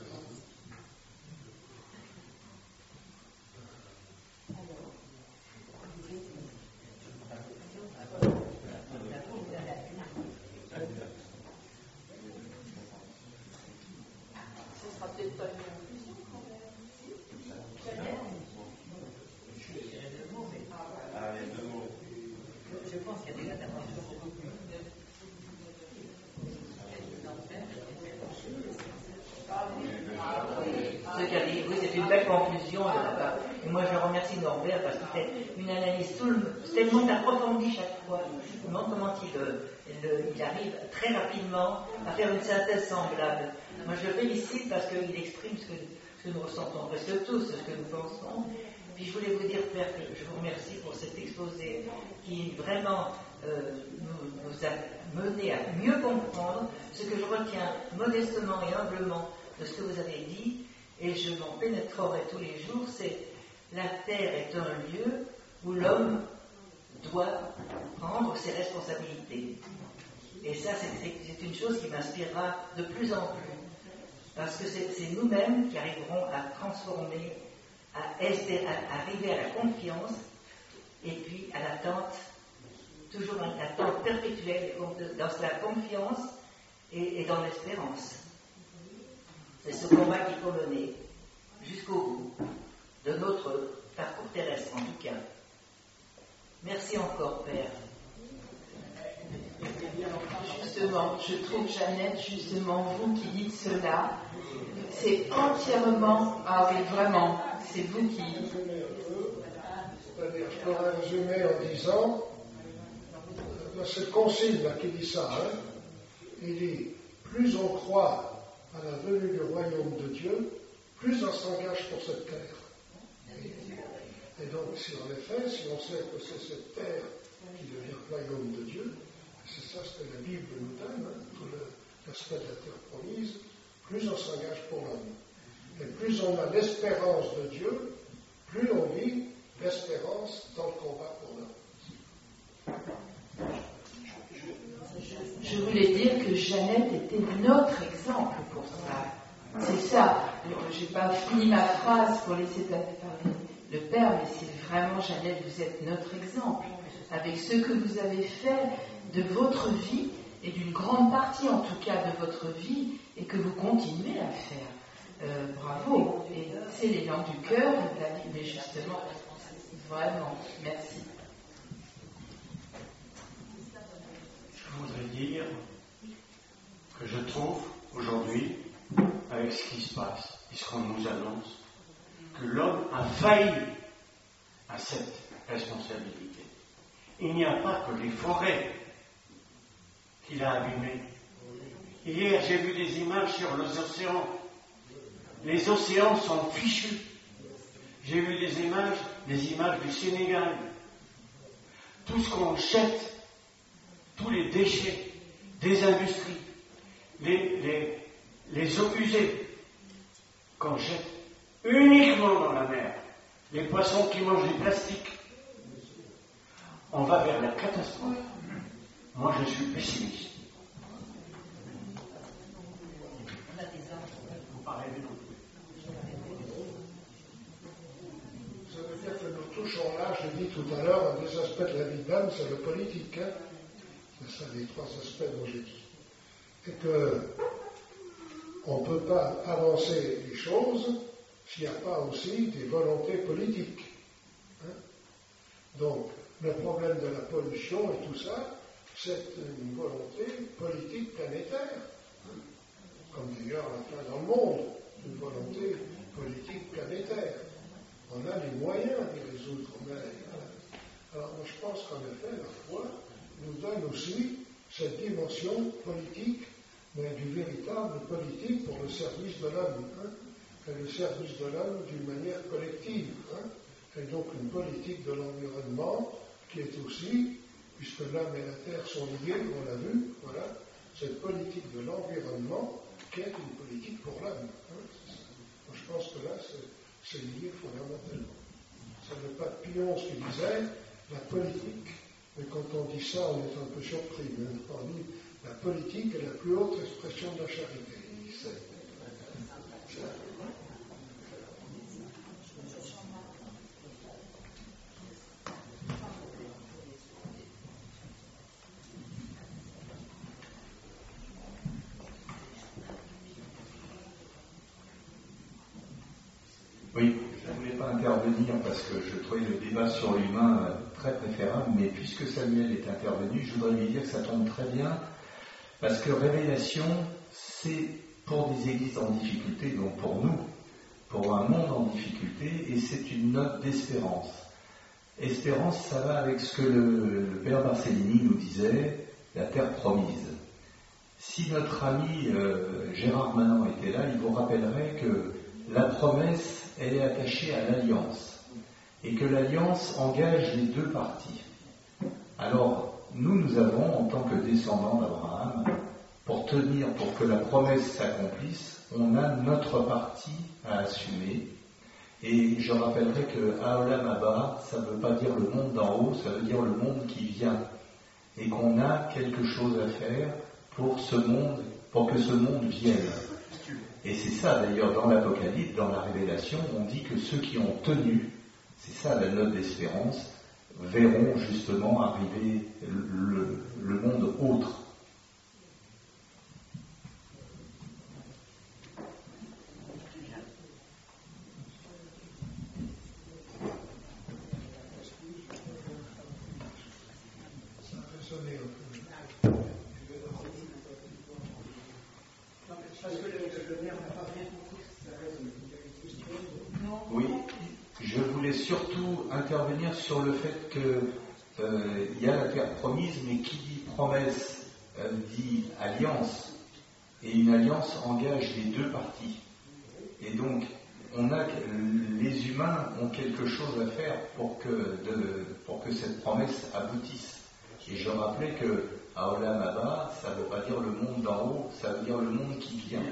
C'est une belle conclusion de la part. Et moi je remercie Norbert parce qu'il fait une analyse tellement approfondie chaque fois. Comment il arrive très rapidement à faire une synthèse semblable. Moi je le félicite parce qu'il exprime ce que nous ressentons presque tous, ce que nous pensons. Puis je voulais vous dire, Père, que je vous remercie pour cet exposé qui vraiment nous a mené à mieux comprendre ce que je retiens modestement et humblement de ce que vous avez dit. Et je m'en pénétrerai tous les jours, c'est la terre est un lieu où l'homme doit prendre ses responsabilités. Et ça, c'est une chose qui m'inspirera de plus en plus. Parce que c'est nous-mêmes qui arriverons à transformer, à arriver à la confiance, et puis à l'attente, toujours l'attente perpétuelle dans la confiance et dans l'espérance. C'est ce combat qu'il faut mener. je trouve, Jeannette, justement, vous qui dites cela, c'est entièrement, ah oui, vraiment, c'est vous qui... C'est-à-dire, je pourrais résumer en disant, c'est le concile là, qui dit ça, hein, il dit, plus on croit à la venue du royaume de Dieu, plus on s'engage pour cette terre. Et donc, si en effet, si on sait que c'est cette terre qui devient royaume de Dieu, c'est ça ce que la Bible nous donne, hein, tout l'aspect de la terre promise, plus on s'engage pour l'homme. Et plus on a l'espérance de Dieu, plus on vit l'espérance dans le combat pour l'homme. Je voulais dire que Jeannette était notre exemple pour ça. C'est ça. Je n'ai pas fini ma phrase pour laisser parler le Père, mais c'est vraiment, Jeannette, vous êtes notre exemple. Avec ce que vous avez fait de votre vie, et d'une grande partie en tout cas de votre vie, et que vous continuez à faire. Bravo. Et c'est l'élan du cœur, mais justement, vraiment, merci. Je voudrais dire que je trouve aujourd'hui, avec ce qui se passe et ce qu'on nous annonce, que l'homme a failli à cette responsabilité. Il n'y a pas que les forêts qu'il a abîmées. Hier, j'ai vu des images sur les océans. Les océans sont fichus. J'ai vu des images du Sénégal. Tout ce qu'on jette, tous les déchets des industries, les eaux usées qu'on jette uniquement dans la mer, les poissons qui mangent du plastique, on va vers la catastrophe. Moi, je suis pessimiste. Ça veut dire que nous touchons là, je l'ai dit tout à l'heure, un des aspects de la vie d'homme, c'est le politique. Hein. C'est ça les trois aspects dont j'ai dit. Et qu'on ne peut pas avancer les choses s'il n'y a pas aussi des volontés politiques. Hein. Donc, le problème de la pollution et tout ça, c'est une volonté politique planétaire. Hein. Comme d'ailleurs là dans le monde, une volonté politique planétaire. On a les moyens de résoudre. Alors, moi, je pense qu'en effet, la foi nous donne aussi cette dimension politique, mais du véritable politique pour le service de l'homme, hein, et le service de l'homme d'une manière collective, hein, et donc une politique de l'environnement qui est aussi, puisque l'homme et la terre sont liés, on l'a vu, voilà, cette politique de l'environnement qui est une politique pour l'homme. Hein, moi, je pense que là, c'est lié fondamentalement. Ça n'est pas de Pion ce qu'il disait, la politique. Mais quand on dit ça, on est un peu surpris. On dit la politique est la plus haute expression de la charité. Oui, je ne voulais pas intervenir parce que je trouvais le débat sur l'humain très préférable, mais puisque Samuel est intervenu, je voudrais lui dire que ça tombe très bien, parce que Révélation, c'est pour des églises en difficulté, donc pour nous, pour un monde en difficulté, et c'est une note d'espérance. Espérance, ça va avec ce que le père Barcellini nous disait, la terre promise. Si notre ami Gérard Manant était là, il vous rappellerait que la promesse, elle est attachée à l'alliance, et que l'alliance engage les deux parties. Alors, nous avons, en tant que descendants d'Abraham, pour que la promesse s'accomplisse, on a notre partie à assumer. Et je rappellerai que Haolam Haba, ça ne veut pas dire le monde d'en haut, ça veut dire le monde qui vient. Et qu'on a quelque chose à faire pour que ce monde vienne. Et c'est ça d'ailleurs dans l'Apocalypse, dans la Révélation, on dit que ceux qui ont tenu, c'est ça la note d'espérance, verront justement arriver le monde autre. Ça a résonné un peu. le maire n'a pas bien compris sa raison. Oui, je voulais surtout intervenir sur le fait que il y a la terre promise, mais qui dit promesse dit alliance, et une alliance engage les deux parties. Et donc, les humains ont quelque chose à faire pour que cette promesse aboutisse. Et je rappelais que Haolam Haba, ça ne veut pas dire le monde d'en haut, ça veut dire le monde qui vient.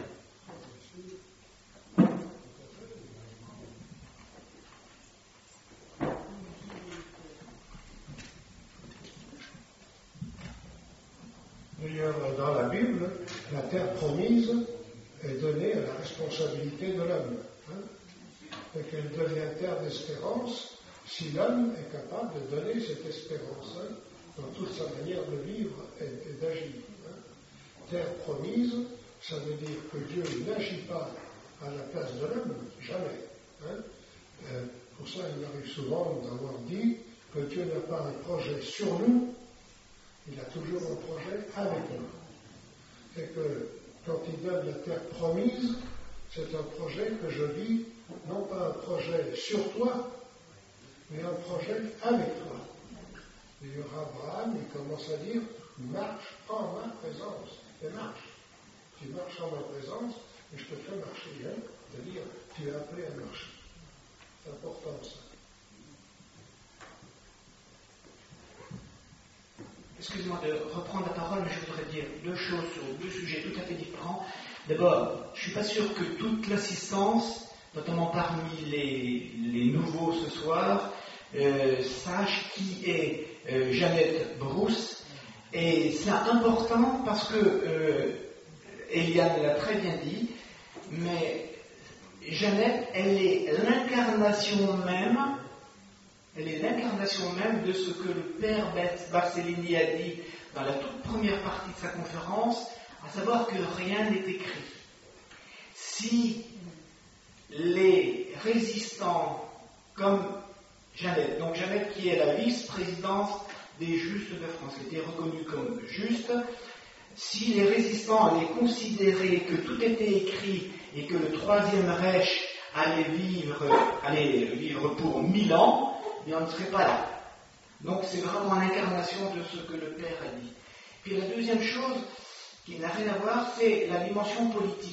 D'ailleurs, dans la Bible, la terre promise est donnée à la responsabilité de l'homme. Et qu'elle devient terre d'espérance si l'homme est capable de donner cette espérance dans toute sa manière de vivre et d'agir. Terre promise, ça veut dire que Dieu n'agit pas à la place de l'homme, jamais. Pour ça, il arrive souvent d'avoir dit que Dieu n'a pas un projet sur nous, il a toujours un projet avec nous. Et que quand il donne la terre promise, c'est un projet que je vis, non pas un projet sur toi, mais un projet avec toi. D'ailleurs, Abraham, il commence à dire, marche en ma présence, et marche. Tu marches en ma présence, et je te fais marcher. C'est-à-dire, tu es appelé à marcher. C'est important ça. Excusez-moi de reprendre la parole, mais je voudrais dire deux choses sur deux sujets tout à fait différents. D'abord, je ne suis pas sûr que toute l'assistance, notamment parmi les nouveaux ce soir, sache qui est Jeannette Brousse. Et c'est important parce que Eliane l'a très bien dit, mais Jeannette, elle est l'incarnation même de ce que le père Barcellini a dit dans la toute première partie de sa conférence, à savoir que rien n'est écrit. Si les résistants comme Jeannette, donc Jeannette qui est la vice-présidence des Justes de France, qui était reconnue comme juste, si les résistants allaient considérer que tout était écrit et que le Troisième Reich allait vivre pour 1000 ans, mais on ne serait pas là. Donc c'est vraiment l'incarnation de ce que le Père a dit. Puis la deuxième chose, qui n'a rien à voir, c'est la dimension politique.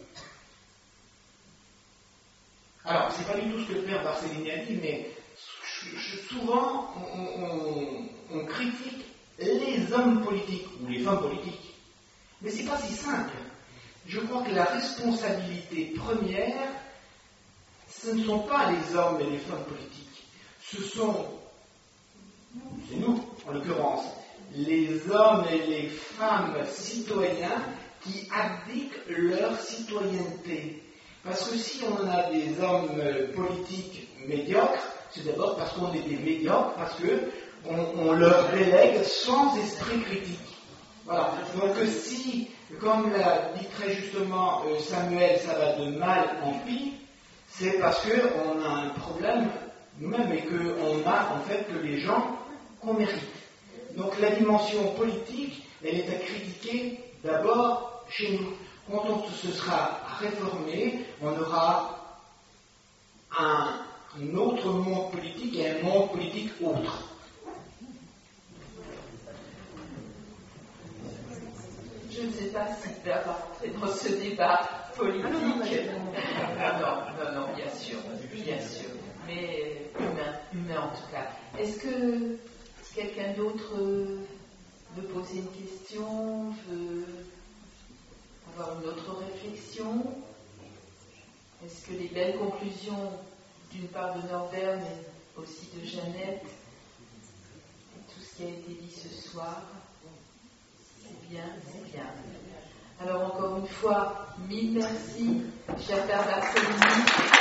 Alors, c'est pas du tout ce que le Père Barcellini a dit, mais souvent on critique les hommes politiques ou les femmes politiques. Mais c'est pas si simple. Je crois que la responsabilité première, ce ne sont pas les hommes et les femmes politiques. C'est nous, en l'occurrence, les hommes et les femmes citoyens qui abdiquent leur citoyenneté. Parce que si on a des hommes politiques médiocres, c'est d'abord parce qu'on est des médiocres, parce qu'on leur délègue sans esprit critique. Voilà. Donc si, comme l'a dit très justement Samuel, ça va de mal en pis, c'est parce qu'on a un problème nous-mêmes et qu'on a en fait que les gens qu'on mérite. Donc la dimension politique, elle est à critiquer d'abord chez nous. Quand on se sera réformé, on aura un autre monde politique et un monde politique autre. Je ne sais pas si tu vas rentrer dans ce débat politique. Non, bien sûr. Mais humain en tout cas. Est-ce que quelqu'un d'autre veut poser une question, veut avoir une autre réflexion? Est-ce que les belles conclusions d'une part de Norbert, mais aussi de Jeannette, et tout ce qui a été dit ce soir, c'est bien. Alors encore une fois, mille merci, cher Père Barcellini.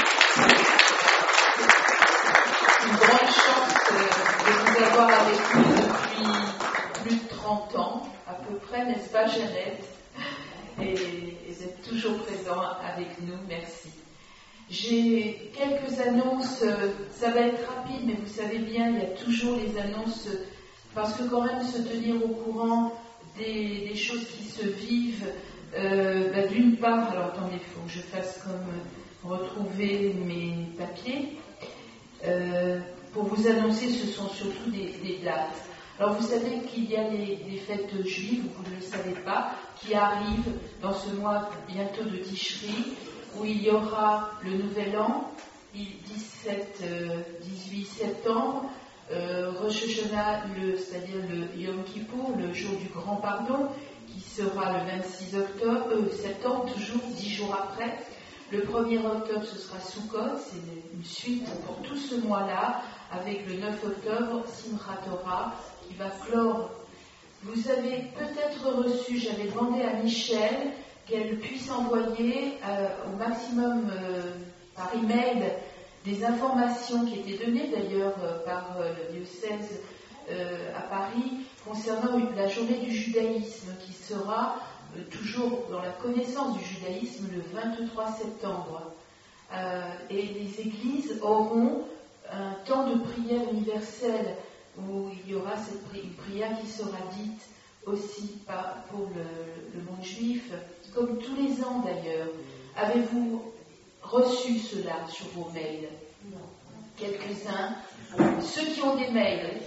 Une grande chance de vous avoir avec nous depuis plus de 30 ans, à peu près, n'est-ce pas Jeannette? Et d'être toujours présent avec nous, merci. J'ai quelques annonces, ça va être rapide, mais vous savez bien, il y a toujours les annonces, parce que quand même se tenir au courant des choses qui se vivent D'une part, alors attendez, il faut que je fasse comme retrouver mes papiers. Pour vous annoncer, ce sont surtout des dates. Alors vous savez qu'il y a des fêtes juives, vous ne le savez pas, qui arrivent dans ce mois bientôt de Tishri, où il y aura le Nouvel An, 18 septembre, Rosh Hashanah, c'est-à-dire le Yom Kippour, le jour du grand pardon, qui sera le 26 septembre, toujours 10 jours après. Le 1er octobre, ce sera Sukkot, c'est une suite pour tout ce mois-là, avec le 9 octobre, Simchat Torah, qui va clore. Vous avez peut-être reçu, j'avais demandé à Michel qu'elle puisse envoyer au maximum par email des informations qui étaient données d'ailleurs par le diocèse à Paris concernant la journée du judaïsme qui sera toujours dans la connaissance du judaïsme le 23 septembre. Et les églises auront un temps de prière universelle où il y aura une prière qui sera dite aussi pour le monde juif, comme tous les ans d'ailleurs. Avez-vous reçu cela sur vos mails? Quelques-uns. Ceux qui ont des mails.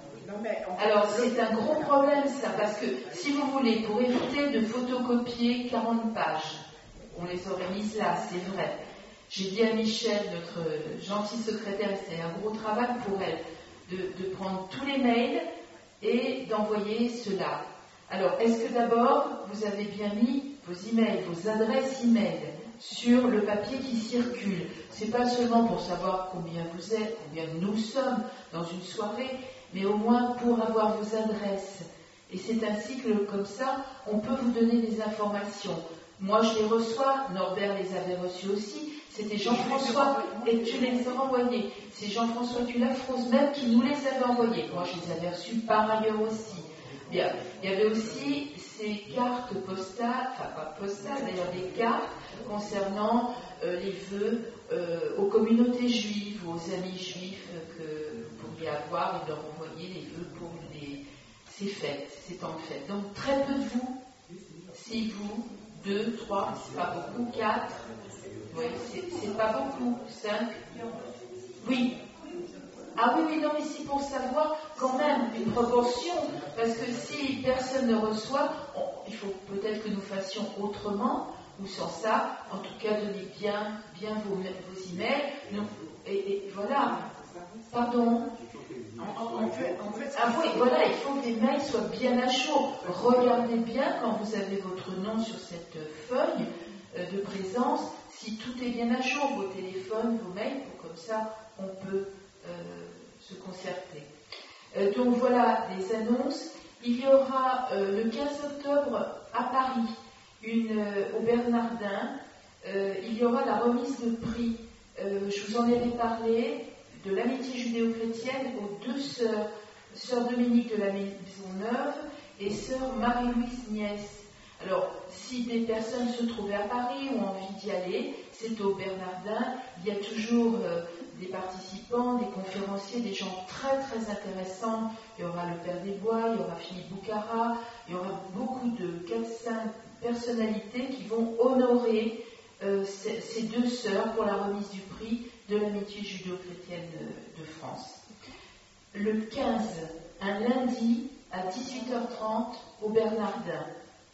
Alors c'est un gros problème ça, parce que si vous voulez, pour éviter de photocopier 40 pages, on les aurait mises là, c'est vrai. J'ai dit à Michel, notre gentil secrétaire, c'est un gros travail pour elle, de prendre tous les mails et d'envoyer cela. Alors, est-ce que d'abord, vous avez bien mis vos emails, vos adresses emails sur le papier qui circule? C'est pas seulement pour savoir combien vous êtes, combien nous sommes dans une soirée, mais au moins pour avoir vos adresses. Et c'est ainsi que, comme ça, on peut vous donner des informations. Moi, je les reçois, Norbert les avait reçus aussi. C'était Jean-François, et tu les as envoyés. C'est Jean-François Dulafrose même qui nous les avait envoyés. Moi, je les avais reçus par ailleurs aussi. Bien. Il y avait aussi ces cartes postales, enfin pas postales, d'ailleurs des cartes concernant les vœux aux communautés juives, aux amis juifs que vous pourriez avoir et leur envoyer les vœux pour ces fêtes, ces temps de fête. Donc très peu de vous, si vous, 2, 3, c'est pas beaucoup, 4, oui, c'est pas beaucoup, 5, oui. Ah oui, non, mais c'est pour savoir quand même une proportion, parce que si personne ne reçoit, il faut peut-être que nous fassions autrement, ou sans ça, en tout cas, donnez bien vos emails, et voilà. Pardon. Ah oui, voilà, il faut que les mails soient bien à jour. Regardez bien quand vous avez votre nom sur cette feuille de présence, si tout est bien à jour, vos téléphones, vos mails, pour comme ça, on peut se concerter. Donc voilà des annonces. Il y aura le 15 octobre à Paris, au Bernardin, il y aura la remise de prix. Je vous en avais parlé de l'amitié judéo-chrétienne aux 2 sœurs, sœur Dominique de la Maisonneuve et sœur Marie-Louise Niès. Alors, si des personnes se trouvaient à Paris ou ont envie d'y aller, c'est au Bernardin. Il y a toujours des participants, des conférenciers, des gens très très intéressants. Il y aura le Père des Bois, il y aura Philippe Boucara, il y aura beaucoup de 4-5 personnalités qui vont honorer ces 2 sœurs pour la remise du prix de l'amitié judéo-chrétienne de France. Le 15, un lundi à 18h30 au Bernardin.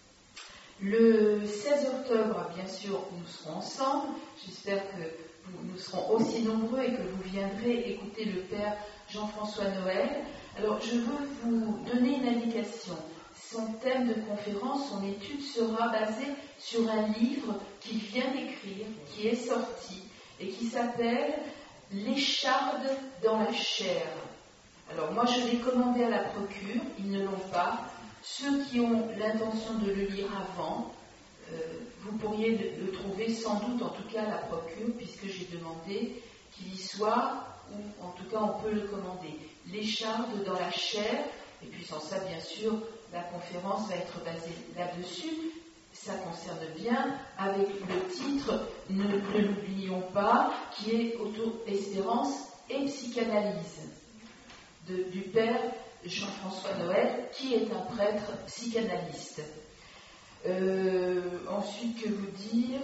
Le 16 octobre, bien sûr, nous serons ensemble. J'espère que nous serons aussi nombreux et que vous viendrez écouter le Père Jean-François Noël. Alors, je veux vous donner une indication. Son thème de conférence, son étude sera basée sur un livre qu'il vient d'écrire, qui est sorti, et qui s'appelle « L'écharde dans la chair ». Alors, moi, je l'ai commandé à la procure, ils ne l'ont pas. Ceux qui ont l'intention de le lire avant, vous pourriez le trouver sans doute, en tout cas à la procure, puisque j'ai demandé qu'il y soit, ou en tout cas on peut le commander. L'écharde dans la chair, et puis sans ça, bien sûr, la conférence va être basée là-dessus. Ça concerne bien avec le titre, ne l'oublions pas, qui est Auto-espérance et psychanalyse, du Père Jean-François Noël, qui est un prêtre psychanalyste. Ensuite, que vous dire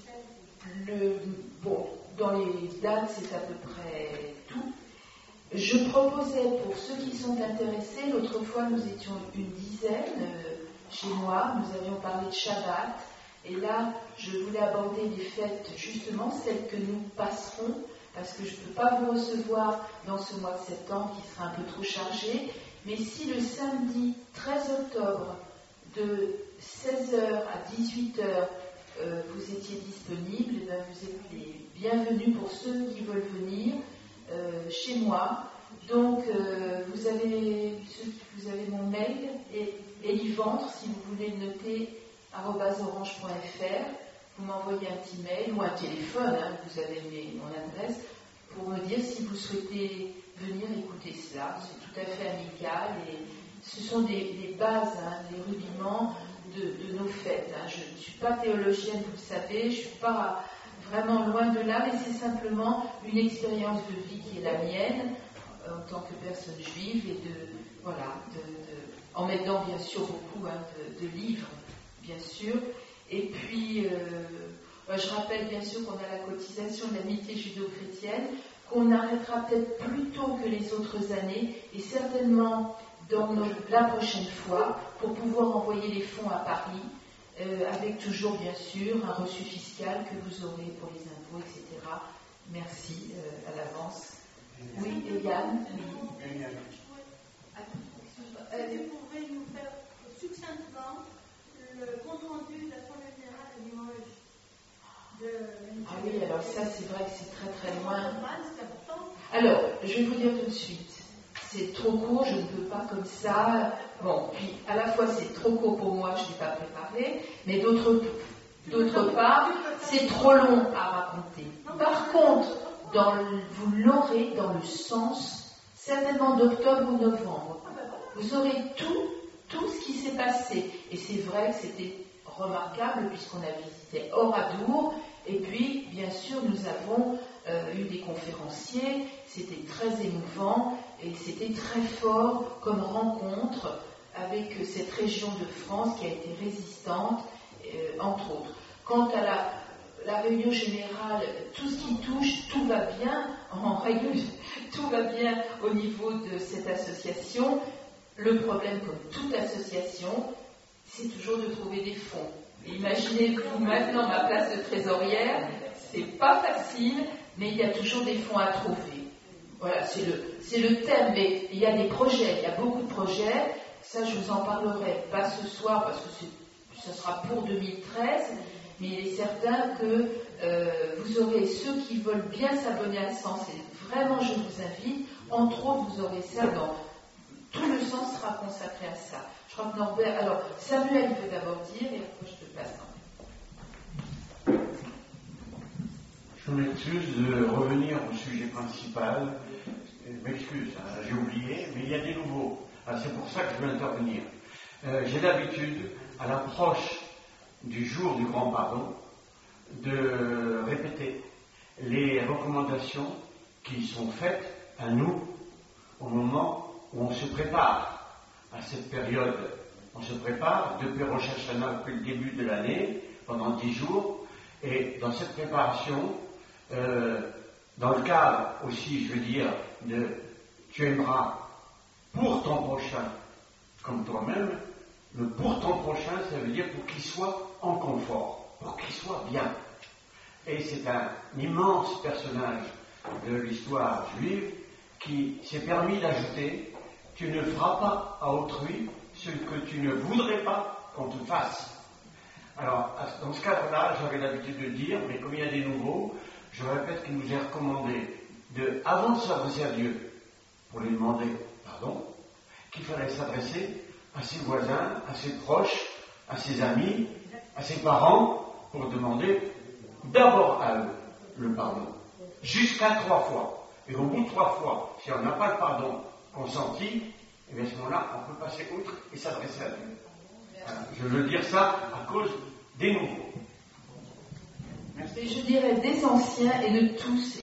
dans les dates, c'est à peu près tout. Je proposais pour ceux qui sont intéressés, l'autre fois nous étions une dizaine chez moi, nous avions parlé de Shabbat, et là je voulais aborder les fêtes, justement celles que nous passerons, parce que je ne peux pas vous recevoir dans ce mois de septembre qui sera un peu trop chargé, mais si le samedi 13 octobre de 16h à 18h vous étiez disponible, et bien vous êtes les bienvenus pour ceux qui veulent venir chez moi. Donc vous avez mon mail et Eliventre, si vous voulez le noter, @orange.fr. Vous m'envoyez un petit mail ou un téléphone, vous avez mon adresse, pour me dire si vous souhaitez venir écouter cela. C'est tout à fait amical et ce sont des bases, des rudiments de nos fêtes. Je ne suis pas théologienne, vous le savez, je ne suis pas vraiment loin de là, mais c'est simplement une expérience de vie qui est la mienne en tant que personne juive et en mettant bien sûr beaucoup de livres, bien sûr. Et puis, je rappelle bien sûr qu'on a la cotisation de l'amitié judéo-chrétienne, qu'on arrêtera peut-être plus tôt que les autres années, et certainement la prochaine fois, pour pouvoir envoyer les fonds à Paris, avec toujours bien sûr un reçu fiscal que vous aurez pour les impôts, etc. Merci à l'avance. Oui, Yann. Vous pouvez nous faire succinctement le compte rendu de l'Assemblée générale de Limoges Ah oui, alors ça c'est vrai que c'est très très loin. Alors, je vais vous dire tout de suite, c'est trop court, je ne peux pas comme ça. Bon, puis à la fois c'est trop court pour moi, je n'ai pas préparé, mais d'autre part, c'est trop long à raconter. Par contre, vous l'aurez dans le sens, certainement d'octobre ou novembre. Vous aurez tout ce qui s'est passé. Et c'est vrai que c'était remarquable puisqu'on a visité Oradour. Et puis, bien sûr, nous avons eu des conférenciers. C'était très émouvant et c'était très fort comme rencontre avec cette région de France qui a été résistante, entre autres. Quant à la réunion générale, tout ce qui touche, tout va bien, en règle, tout va bien au niveau de cette association. Le problème, comme toute association, c'est toujours de trouver des fonds. Et imaginez-vous maintenant ma place de trésorière, c'est pas facile, mais il y a toujours des fonds à trouver. Voilà, c'est le thème, mais il y a des projets, il y a beaucoup de projets. Ça, je vous en parlerai pas ce soir parce que ce sera pour 2013. Mais il est certain que vous aurez ceux qui veulent bien s'abonner à Sens, et vraiment je vous invite, entre autres vous aurez ça dans tout le sens sera consacré à ça. Je crois que Norbert, alors Samuel veut d'abord dire et après je te passe. Je m'excuse de revenir au sujet principal, je m'excuse, j'ai oublié, mais il y a des nouveaux, c'est pour ça que je veux intervenir. J'ai l'habitude, à l'approche du jour du grand pardon, de répéter les recommandations qui sont faites à nous au moment où on se prépare à cette période. On se prépare depuis Rosh Hashanah, depuis le début de l'année, pendant 10 jours, et dans cette préparation, dans le cadre aussi, je veux dire, de tu aimeras pour ton prochain comme toi-même. Le pour ton prochain, ça veut dire pour qu'il soit en confort, pour qu'il soit bien. Et c'est un immense personnage de l'histoire juive qui s'est permis d'ajouter « Tu ne feras pas à autrui ce que tu ne voudrais pas qu'on te fasse ». Alors, dans ce cadre-là, j'avais l'habitude de dire, mais comme il y a des nouveaux, je répète qu'il nous est recommandé, avant de s'adresser à Dieu, pour lui demander pardon, qu'il fallait s'adresser à ses voisins, à ses proches, à ses amis, à ses parents, pour demander d'abord à eux le pardon. Jusqu'à 3 fois. Et au bout de 3 fois, si on n'a pas le pardon consenti, et bien à ce moment-là, on peut passer outre et s'adresser à Dieu. Voilà. Je veux dire ça à cause des nouveaux. Merci. Je dirais des anciens et de tous.